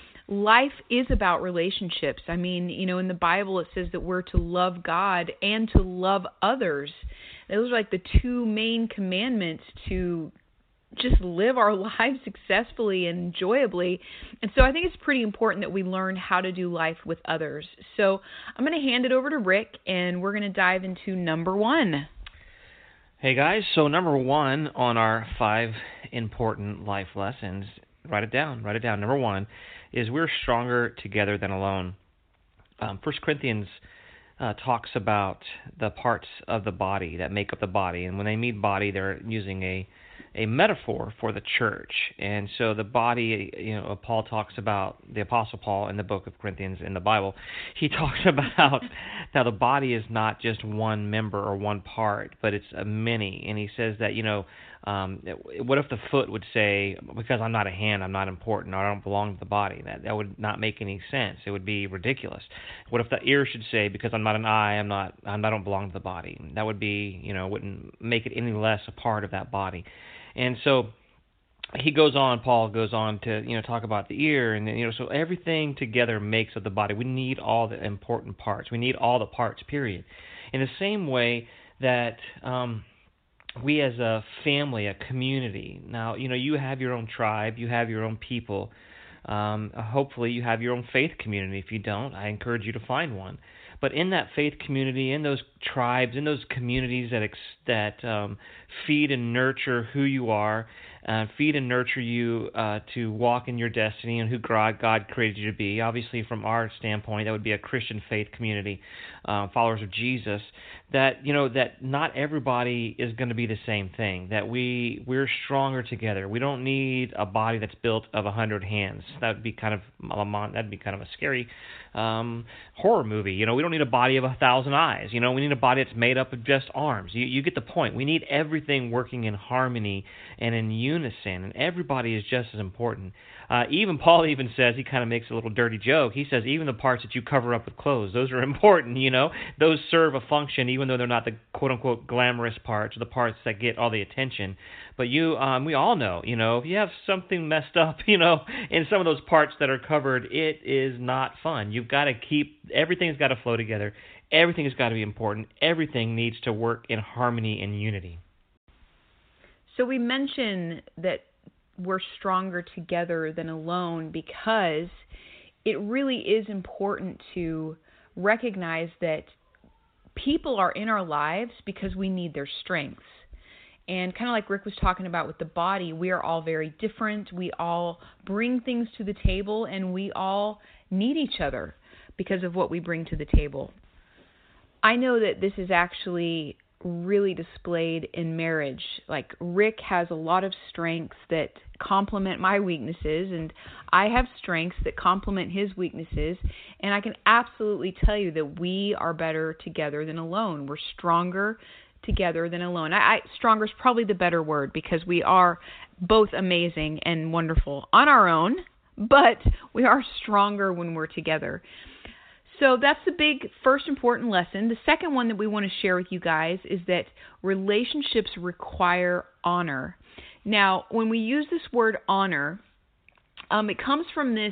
life is about relationships. I mean, you know, in the Bible it says that we're to love God and to love others. Those are like the two main commandments to just live our lives successfully and enjoyably. And so I think it's pretty important that we learn how to do life with others. So I'm going to hand it over to Rick, and we're going to dive into number one. Hey guys, so number one on our five important life lessons, write it down, write it down. Number one is we're stronger together than alone. Um, First Corinthians uh, talks about the parts of the body that make up the body. And when they mean body, they're using a a metaphor for the church. And so the body, you know, Paul talks about, the Apostle Paul in the book of Corinthians in the Bible, he talks about how the body is not just one member or one part, but it's a many. And he says that, you know, um, what if the foot would say, because I'm not a hand, I'm not important, or I don't belong to the body? That that would not make any sense. It would be ridiculous. What if the ear should say, because I'm not an eye, I'm not, I'm, I don't belong to the body? That would be, you know, wouldn't make it any less a part of that body. And so he goes on, Paul goes on to, you know, talk about the ear, and, you know, so everything together makes up the body. We need all the important parts. We need all the parts, period. In the same way that um, we as a family, a community, now, you know, you have your own tribe, you have your own people. Um, hopefully you have your own faith community. If you don't, I encourage you to find one. But in that faith community, in those tribes, in those communities that ex- that um, feed and nurture who you are, uh, feed and nurture you uh, to walk in your destiny and who God, God created you to be. Obviously, from our standpoint, that would be a Christian faith community, uh, followers of Jesus. That you know that not everybody is going to be the same thing. That we we're stronger together. We don't need a body that's built of a hundred hands. That would be kind of that'd be kind of a scary um, horror movie. You know, we don't need a body of a thousand eyes. You know, we need a body that's made up of just arms. You you get the point. We need everything working in harmony and in unison, and everybody is just as important. Uh, even Paul even says, he kind of makes a little dirty joke. He says, even the parts that you cover up with clothes, those are important, you know. Those serve a function, even though they're not the quote-unquote glamorous parts, or the parts that get all the attention. But you, um, we all know, you know, if you have something messed up, you know, in some of those parts that are covered, it is not fun. You've got to keep, everything's got to flow together. Everything has got to be important. Everything needs to work in harmony and unity. So we mentioned that we're stronger together than alone, because it really is important to recognize that people are in our lives because we need their strengths. And kind of like Rick was talking about with the body, we are all very different. We all bring things to the table, and we all need each other because of what we bring to the table. I know that this is actually really displayed in marriage. Like, Rick has a lot of strengths that complement my weaknesses, and I have strengths that complement his weaknesses, and I can absolutely tell you that we are better together than alone. We're stronger together than alone. I, I stronger is probably the better word, because we are both amazing and wonderful on our own, but we are stronger when we're together. So that's the big first important lesson. The second one that we want to share with you guys is that relationships require honor. Now, when we use this word honor, um, it comes from this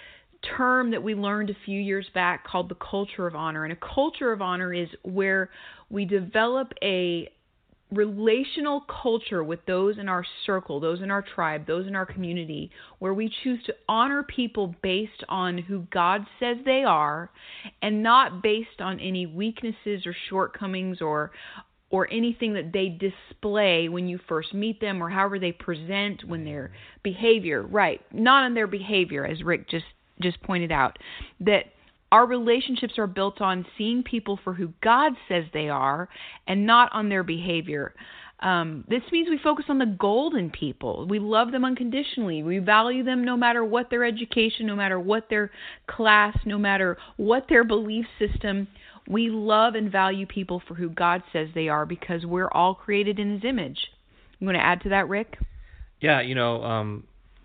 term that we learned a few years back called the culture of honor. And a culture of honor is where we develop a relational culture with those in our circle, those in our tribe, those in our community, where we choose to honor people based on who God says they are, and not based on any weaknesses or shortcomings or or anything that they display when you first meet them, or however they present when their behavior, right, not on their behavior, as Rick just, just pointed out, that our relationships are built on seeing people for who God says they are and not on their behavior. Um, this means we focus on the golden people. We love them unconditionally. We value them no matter what their education, no matter what their class, no matter what their belief system. We love and value people for who God says they are, because we're all created in His image. You want to add to that, Rick? Yeah, you know, um,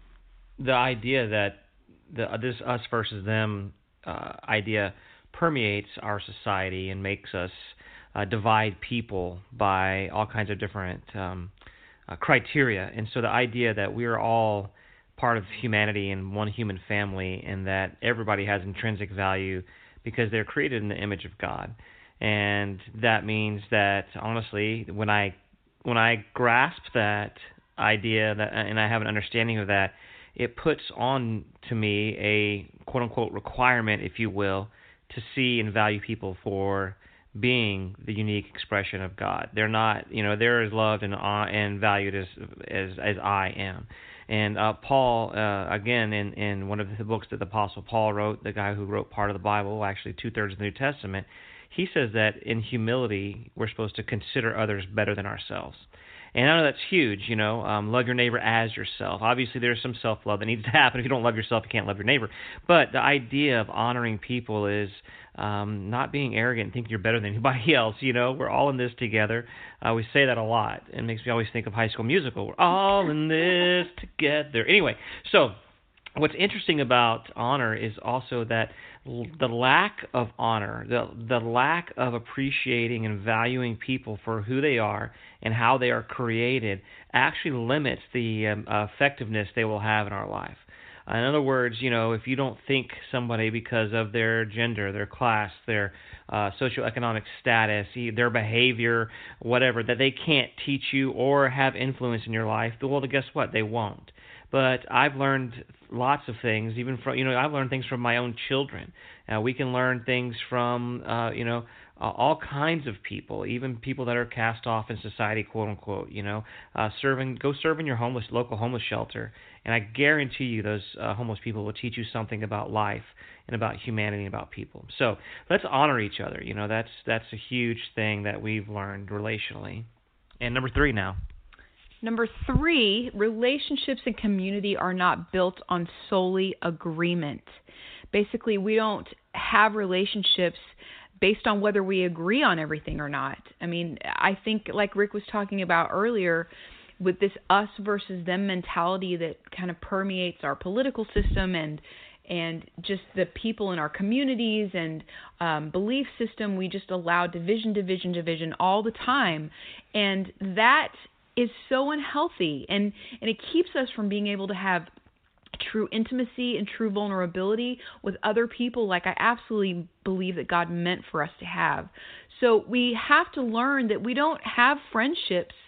the idea that the this us versus them uh, idea permeates our society and makes us uh, divide people by all kinds of different um, uh, criteria. And so the idea that we are all part of humanity and one human family, and that everybody has intrinsic value because they're created in the image of God. And that means that, honestly, when I when I grasp that idea that, and I have an understanding of that, it puts on to me a quote-unquote requirement, if you will, to see and value people for being the unique expression of God. They're not, you know, they're as loved and uh, and valued as as as I am. And uh, Paul, uh, again, in, in one of the books that the Apostle Paul wrote, the guy who wrote part of the Bible, actually two-thirds of the New Testament, he says that in humility, we're supposed to consider others better than ourselves. And I know that's huge, you know, um, love your neighbor as yourself. Obviously, there's some self-love that needs to happen. If you don't love yourself, you can't love your neighbor. But the idea of honoring people is um, not being arrogant and thinking you're better than anybody else. You know, we're all in this together. Uh, we say that a lot. It makes me always think of High School Musical. We're all in this together. Anyway, so what's interesting about honor is also that the lack of honor, the the lack of appreciating and valuing people for who they are and how they are created actually limits the um, effectiveness they will have in our life. In other words, you know, if you don't think somebody because of their gender, their class, their uh, socioeconomic status, their behavior, whatever, that they can't teach you or have influence in your life, well, guess what? They won't. But I've learned lots of things, even from, you know, I've learned things from my own children. Uh, we can learn things from, uh, you know, uh, all kinds of people, even people that are cast off in society, quote unquote, you know, uh, serving, go serve in your homeless, local homeless shelter. And I guarantee you those uh, homeless people will teach you something about life and about humanity and about people. So let's honor each other. You know, that's, that's a huge thing that we've learned relationally. And number three now. Number three, relationships and community are not built on solely agreement. Basically, we don't have relationships based on whether we agree on everything or not. I mean, I think like Rick was talking about earlier, with this us versus them mentality that kind of permeates our political system and and just the people in our communities and um, belief system, we just allow division, division, division all the time. And that is so unhealthy, and, and it keeps us from being able to have true intimacy and true vulnerability with other people like I absolutely believe that God meant for us to have. So we have to learn that we don't have friendships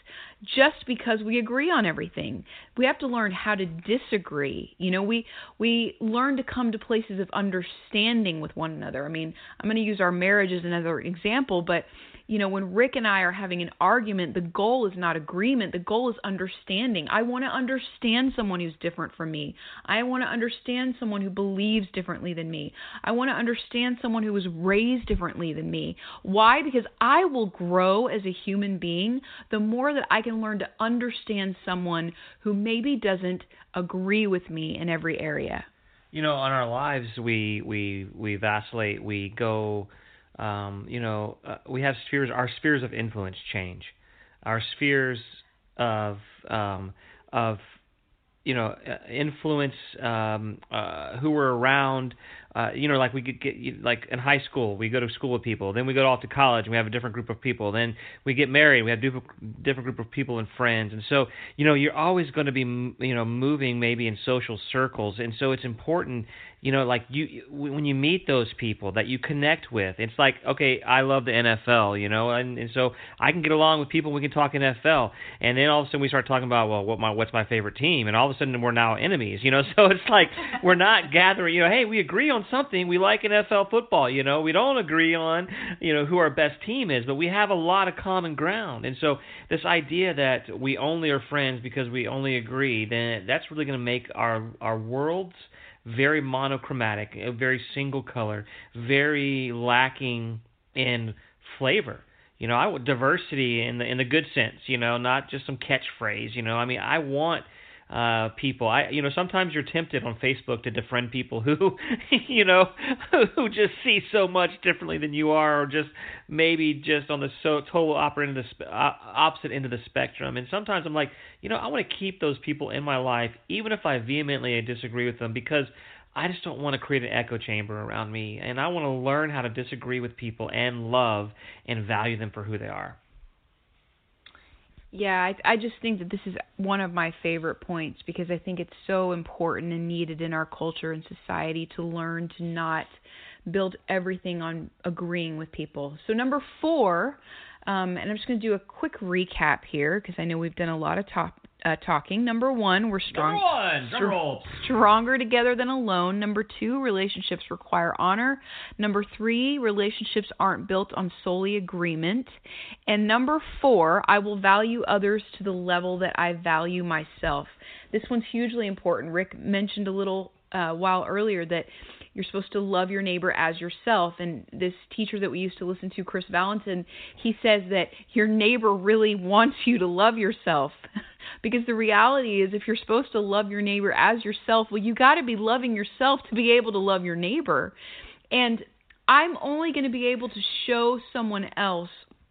just because we agree on everything. We have to learn how to disagree. You know, we we learn to come to places of understanding with one another. I mean, I'm going to use our marriage as another example, but you know, when Rick and I are having an argument, the goal is not agreement. The goal is understanding. I want to understand someone who's different from me. I want to understand someone who believes differently than me. I want to understand someone who was raised differently than me. Why? Because I will grow as a human being the more that I can learn to understand someone who maybe doesn't agree with me in every area. You know, on our lives, we we we vacillate. We go. Um, you know, uh, we have spheres. Our spheres of influence change. Our spheres of um, of you know influence. Um, uh, who we're around. Uh, you know, like we could get like in high school, we go to school with people. Then we go off to college, and we have a different group of people. Then we get married, we have different different group of people and friends. And so, you know, you're always going to be, you know, moving maybe in social circles. And so it's important, you know, like you when you meet those people that you connect with. It's like, okay, I love the N F L, you know, and, and so I can get along with people. We can talk N F L, and then all of a sudden we start talking about, well, what my what's my favorite team, and all of a sudden we're now enemies, you know. So it's like we're not gathering, you know, hey, we agree on something. We like N F L football, you know. We don't agree on, you know, who our best team is, but we have a lot of common ground. And so this idea that we only are friends because we only agree, then that's really going to make our our worlds very monochromatic, very single color, very lacking in flavor. You know, I want diversity in the in the good sense, you know, not just some catchphrase, you know. I mean, I want uh people I you know sometimes you're tempted on Facebook to defriend people who you know who just see so much differently than you are, or just maybe just on the so total opposite end of the spe- uh, opposite end of the spectrum. And sometimes I'm like, you know I want to keep those people in my life even if I vehemently disagree with them, because I just don't want to create an echo chamber around me, and I want to learn how to disagree with people and love and value them for who they are. Yeah, I, I just think that this is one of my favorite points, because I think it's so important and needed in our culture and society to learn to not build everything on agreeing with people. So number four, um, and I'm just going to do a quick recap here because I know we've done a lot of top, uh, talking. Number one, we're strong, Number one, drum roll. stronger together than alone. Number two, relationships require honor. Number three, relationships aren't built on solely agreement. And number four, I will value others to the level that I value myself. This one's hugely important. Rick mentioned a little uh, while earlier that you're supposed to love your neighbor as yourself. And this teacher that we used to listen to, Chris Valentin, he says that your neighbor really wants you to love yourself. Because the reality is, if you're supposed to love your neighbor as yourself, well, you got to be loving yourself to be able to love your neighbor. And I'm only going to be able to show someone else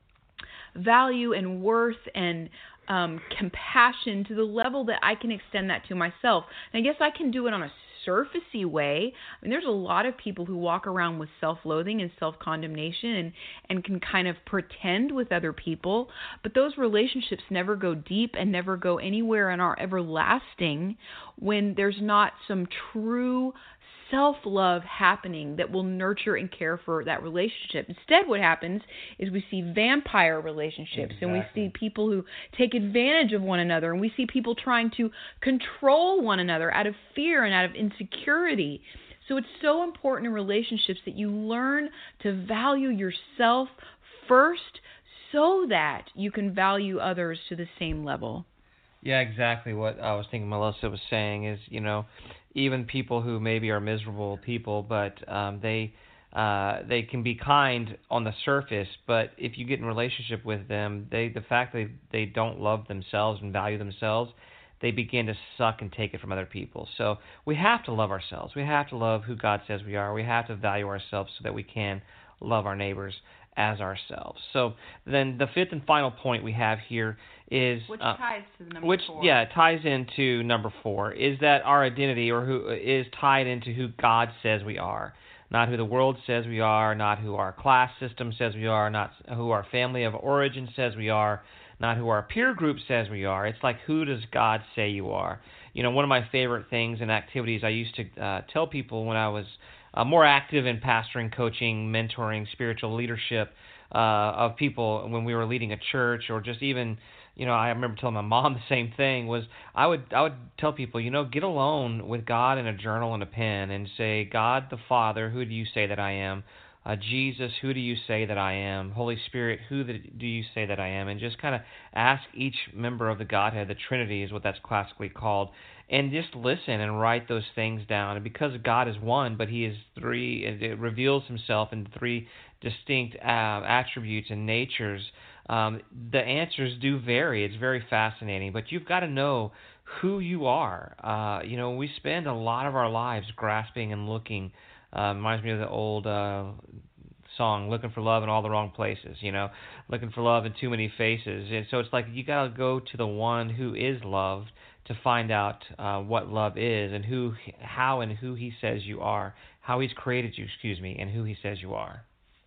value and worth and um, compassion to the level that I can extend that to myself. And I guess I can do it on a surfacey way. I mean, there's a lot of people who walk around with self-loathing and self-condemnation and, and can kind of pretend with other people, but those relationships never go deep and never go anywhere and are everlasting when there's not some true self-love happening that will nurture and care for that relationship. Instead, what happens is we see vampire relationships, exactly. And we see people who take advantage of one another, and we see people trying to control one another out of fear and out of insecurity. So it's so important in relationships that you learn to value yourself first so that you can value others to the same level. Yeah, exactly what I was thinking Melissa was saying is, you know, even people who maybe are miserable people, but um, they uh, they can be kind on the surface, but if you get in a relationship with them, they the fact that they, they don't love themselves and value themselves, they begin to suck and take it from other people. So we have to love ourselves. We have to love who God says we are. We have to value ourselves so that we can love our neighbors as ourselves. So then the fifth and final point we have here is which uh, ties to the number which four. yeah ties into number four is that our identity or who is tied into who God says we are, not who the world says we are, not who our class system says we are, not who our family of origin says we are, not who our peer group says we are. It's like, who does God say you are? You know, one of my favorite things and activities I used to uh, tell people when I was uh, more active in pastoring, coaching, mentoring, spiritual leadership uh, of people when we were leading a church, or just even you know, I remember telling my mom the same thing. Was I would I would tell people, you know, get alone with God in a journal and a pen and say, God the Father, who do you say that I am? Uh, Jesus, who do you say that I am? Holy Spirit, who the, do you say that I am? And just kind of ask each member of the Godhead, the Trinity is what that's classically called, and just listen and write those things down. And because God is one, but He is three, it, it reveals Himself in three distinct uh, attributes and natures, um, the answers do vary. It's very fascinating, but you've got to know who you are. Uh, you know, we spend a lot of our lives grasping and looking. Uh, reminds me of the old uh, song, looking for love in all the wrong places, you know, looking for love in too many faces. And so it's like you got to go to the one who is loved to find out uh, what love is and who, how and who He says you are, how He's created you, excuse me, and who He says you are.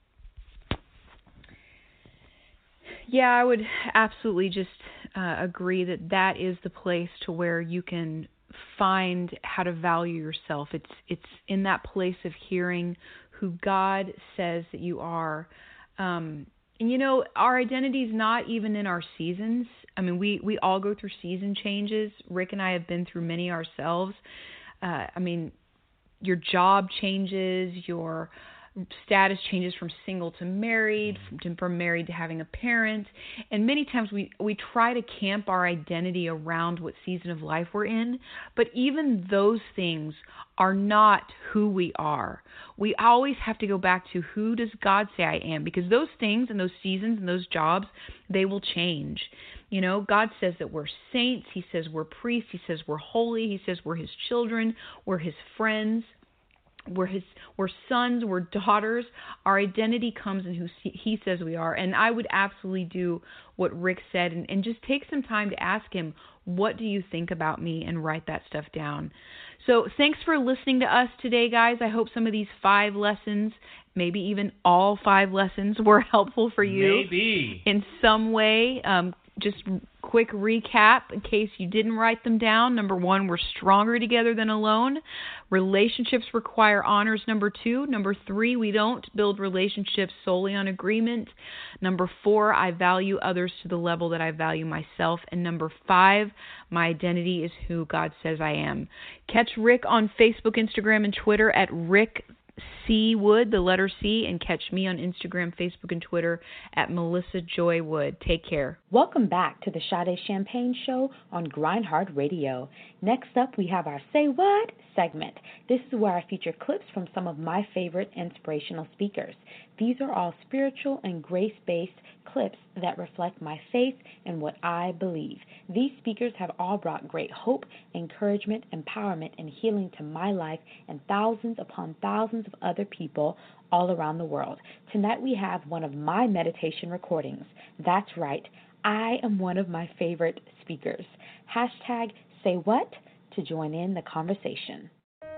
Yeah, I would absolutely just uh, agree that that is the place to where you can find how to value yourself. It's it's in that place of hearing who God says that you are. Um, and you know, our identity is not even in our seasons. I mean, we, we all go through season changes. Rick and I have been through many ourselves. Uh, I mean, your job changes, your status changes from single to married, from, to, from married to having a parent. And many times we, we try to camp our identity around what season of life we're in. But even those things are not who we are. We always have to go back to who does God say I am? Because those things and those seasons and those jobs, they will change. You know, God says that we're saints. He says we're priests. He says we're holy. He says we're His children. We're His friends. We're his, we're sons, we're daughters. Our identity comes in who He says we are. And I would absolutely do what Rick said and, and just take some time to ask Him, what do you think about me? And write that stuff down. So thanks for listening to us today, guys. I hope some of these five lessons, maybe even all five lessons, were helpful for you. Maybe. In some way. Um, just quick recap in case you didn't write them down. Number one, we're stronger together than alone. Relationships require honors. Number two. Number three, we don't build relationships solely on agreement. Number four, I value others to the level that I value myself. And number five, my identity is who God says I am. Catch Rick on Facebook, Instagram, and Twitter at Rick C. Wood, the letter C, and catch me on Instagram, Facebook, and Twitter at Melissa Joy Wood. Take care. Welcome back to the Sade Champagne Show on Grind Hard Radio. Next up, we have our Say What segment. This is where I feature clips from some of my favorite inspirational speakers. These are all spiritual and grace-based clips that reflect my faith and what I believe. These speakers have all brought great hope, encouragement, empowerment, and healing to my life and thousands upon thousands of other people all around the world. Tonight we have one of my meditation recordings. That's right, I am one of my favorite speakers. Hashtag Say What to join in the conversation.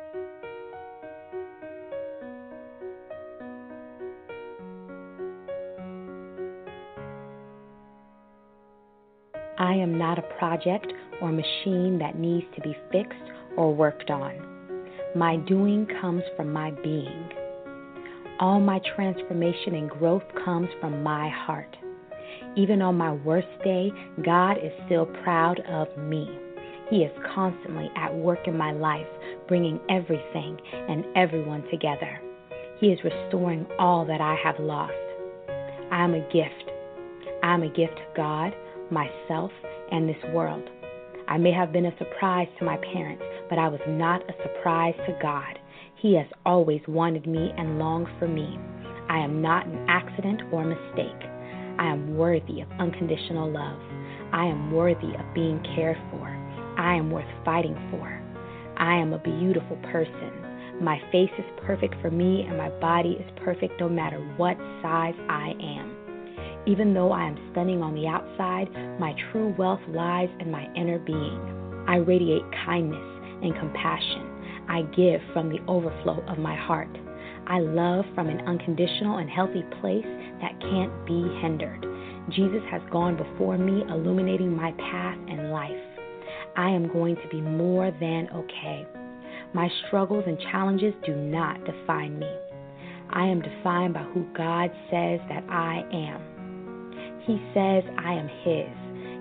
I am not a project or machine that needs to be fixed or worked on. My doing comes from my being. All my transformation and growth comes from my heart. Even on my worst day, God is still proud of me. He is constantly at work in my life, bringing everything and everyone together. He is restoring all that I have lost. I am a gift. I am a gift to God, myself, and this world. I may have been a surprise to my parents, but I was not a surprise to God. He has always wanted me and longed for me. I am not an accident or mistake. I am worthy of unconditional love. I am worthy of being cared for. I am worth fighting for. I am a beautiful person. My face is perfect for me, and my body is perfect no matter what size I am. Even though I am stunning on the outside, my true wealth lies in my inner being. I radiate kindness and compassion. I give from the overflow of my heart. I love from an unconditional and healthy place that can't be hindered. Jesus has gone before me, illuminating my path in life. I am going to be more than okay. My struggles and challenges do not define me. I am defined by who God says that I am. He says I am His.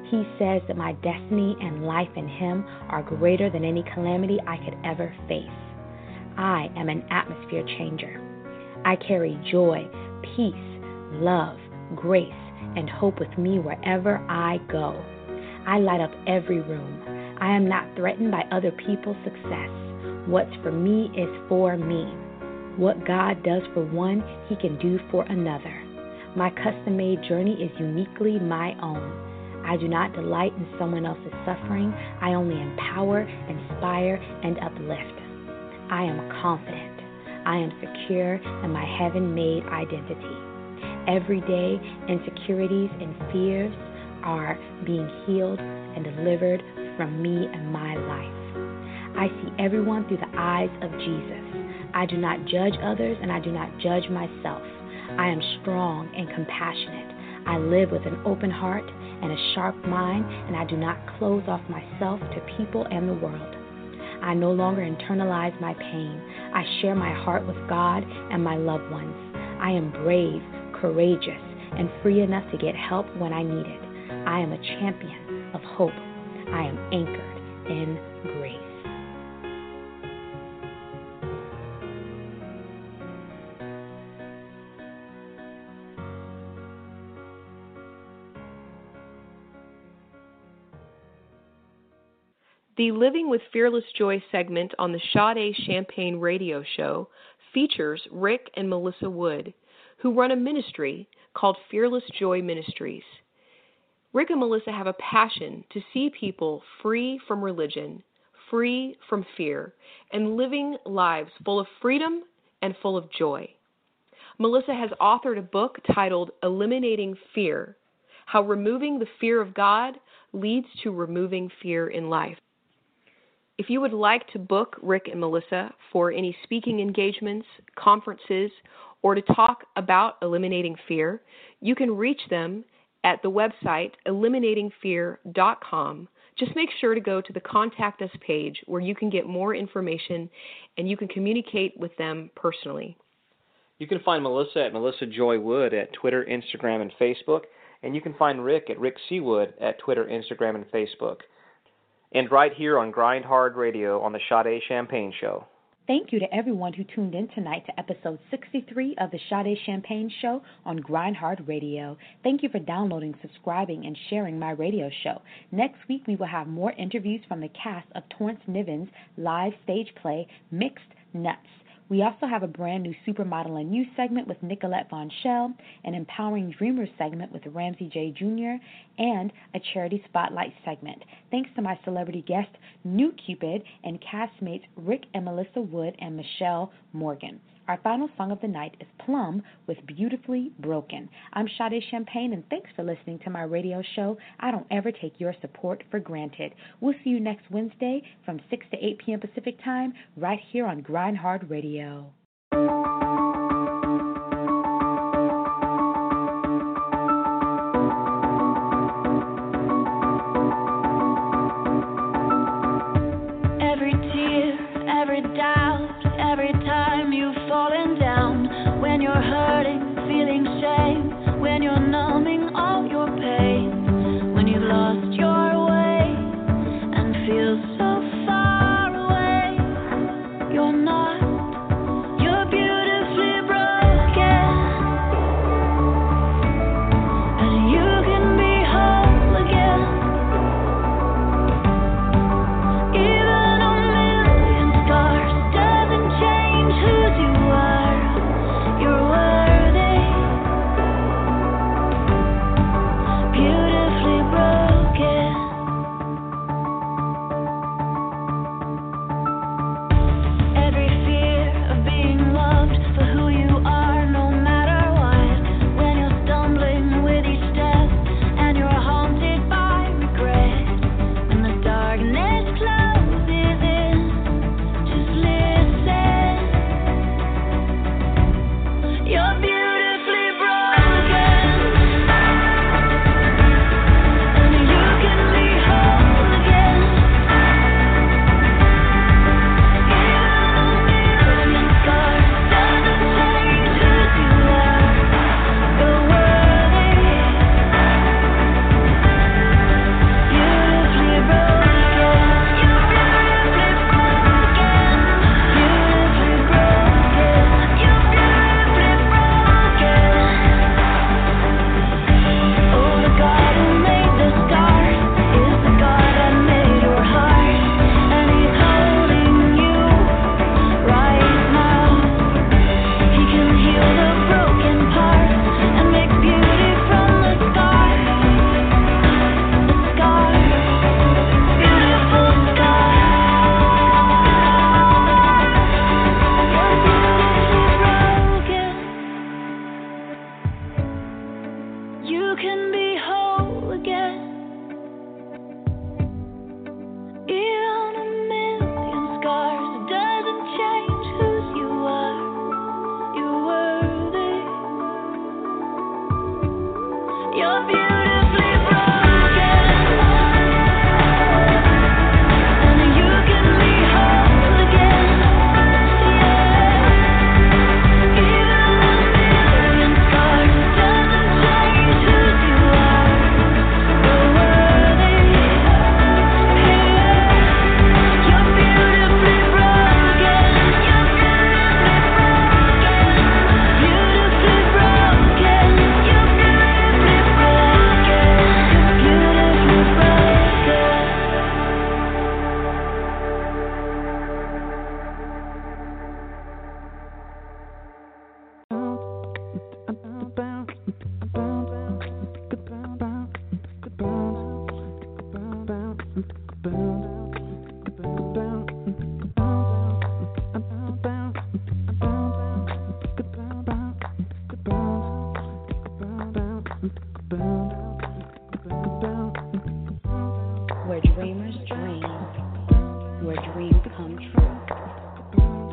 He says that my destiny and life in Him are greater than any calamity I could ever face. I am an atmosphere changer. I carry joy, peace, love, grace, and hope with me wherever I go. I light up every room. I am not threatened by other people's success. What's for me is for me. What God does for one, He can do for another. My custom-made journey is uniquely my own. I do not delight in someone else's suffering. I only empower, inspire, and uplift. I am confident. I am secure in my heaven-made identity. Every day, insecurities and fears are being healed and delivered from me and my life. I see everyone through the eyes of Jesus. I do not judge others, and I do not judge myself. I am strong and compassionate. I live with an open heart and a sharp mind, and I do not close off myself to people and the world. I no longer internalize my pain. I share my heart with God and my loved ones. I am brave, courageous, and free enough to get help when I need it. I am a champion of hope. I am anchored in grace. The Living with Fearless Joy segment on the Sade Champagne radio show features Rick and Melissa Wood, who run a ministry called Fearless Joy Ministries. Rick and Melissa have a passion to see people free from religion, free from fear, and living lives full of freedom and full of joy. Melissa has authored a book titled Eliminating Fear: How Removing the Fear of God Leads to Removing Fear in Life. If you would like to book Rick and Melissa for any speaking engagements, conferences, or to talk about eliminating fear, you can reach them at the website eliminating fear dot com. Just make sure to go to the Contact Us page where you can get more information and you can communicate with them personally. You can find Melissa at Melissa Joy Wood at Twitter, Instagram, and Facebook, and you can find Rick at Rick C. Wood at Twitter, Instagram, and Facebook. And right here on Grind Hard Radio on the Sade Champagne Show. Thank you to everyone who tuned in tonight to episode sixty-three of the Sade Champagne Show on Grind Hard Radio. Thank you for downloading, subscribing, and sharing my radio show. Next week, we will have more interviews from the cast of Torrance Niven's live stage play, Mixed Nuts. We also have a brand new Supermodel and You segment with Nicolette Von Schell, an Empowering Dreamers segment with Ramsey J. Junior, and a Charity Spotlight segment. Thanks to my celebrity guests, New Cupid, and castmates Rick and Melissa Wood and Michelle Morgan. Our final song of the night is Plum with Beautifully Broken. I'm Sade Champagne, and thanks for listening to my radio show. I don't ever take your support for granted. We'll see you next Wednesday from six to eight p.m. Pacific Time right here on Grind Hard Radio. Every tear, every doubt, every time you've fallen down, when you're hurting, feeling shame, when you're numbing all your pain, when you've lost your way and feel so far away, you're not, you're beautifully broken, and you can be whole again. Even a million scars doesn't change who you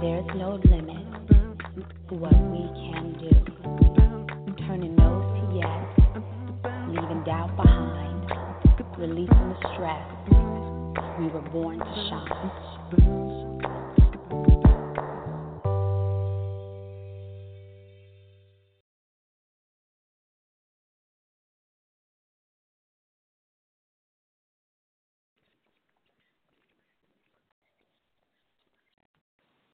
There's no limit to what we can do. Turning no's to yes, leaving doubt behind, releasing the stress. We were born to shine.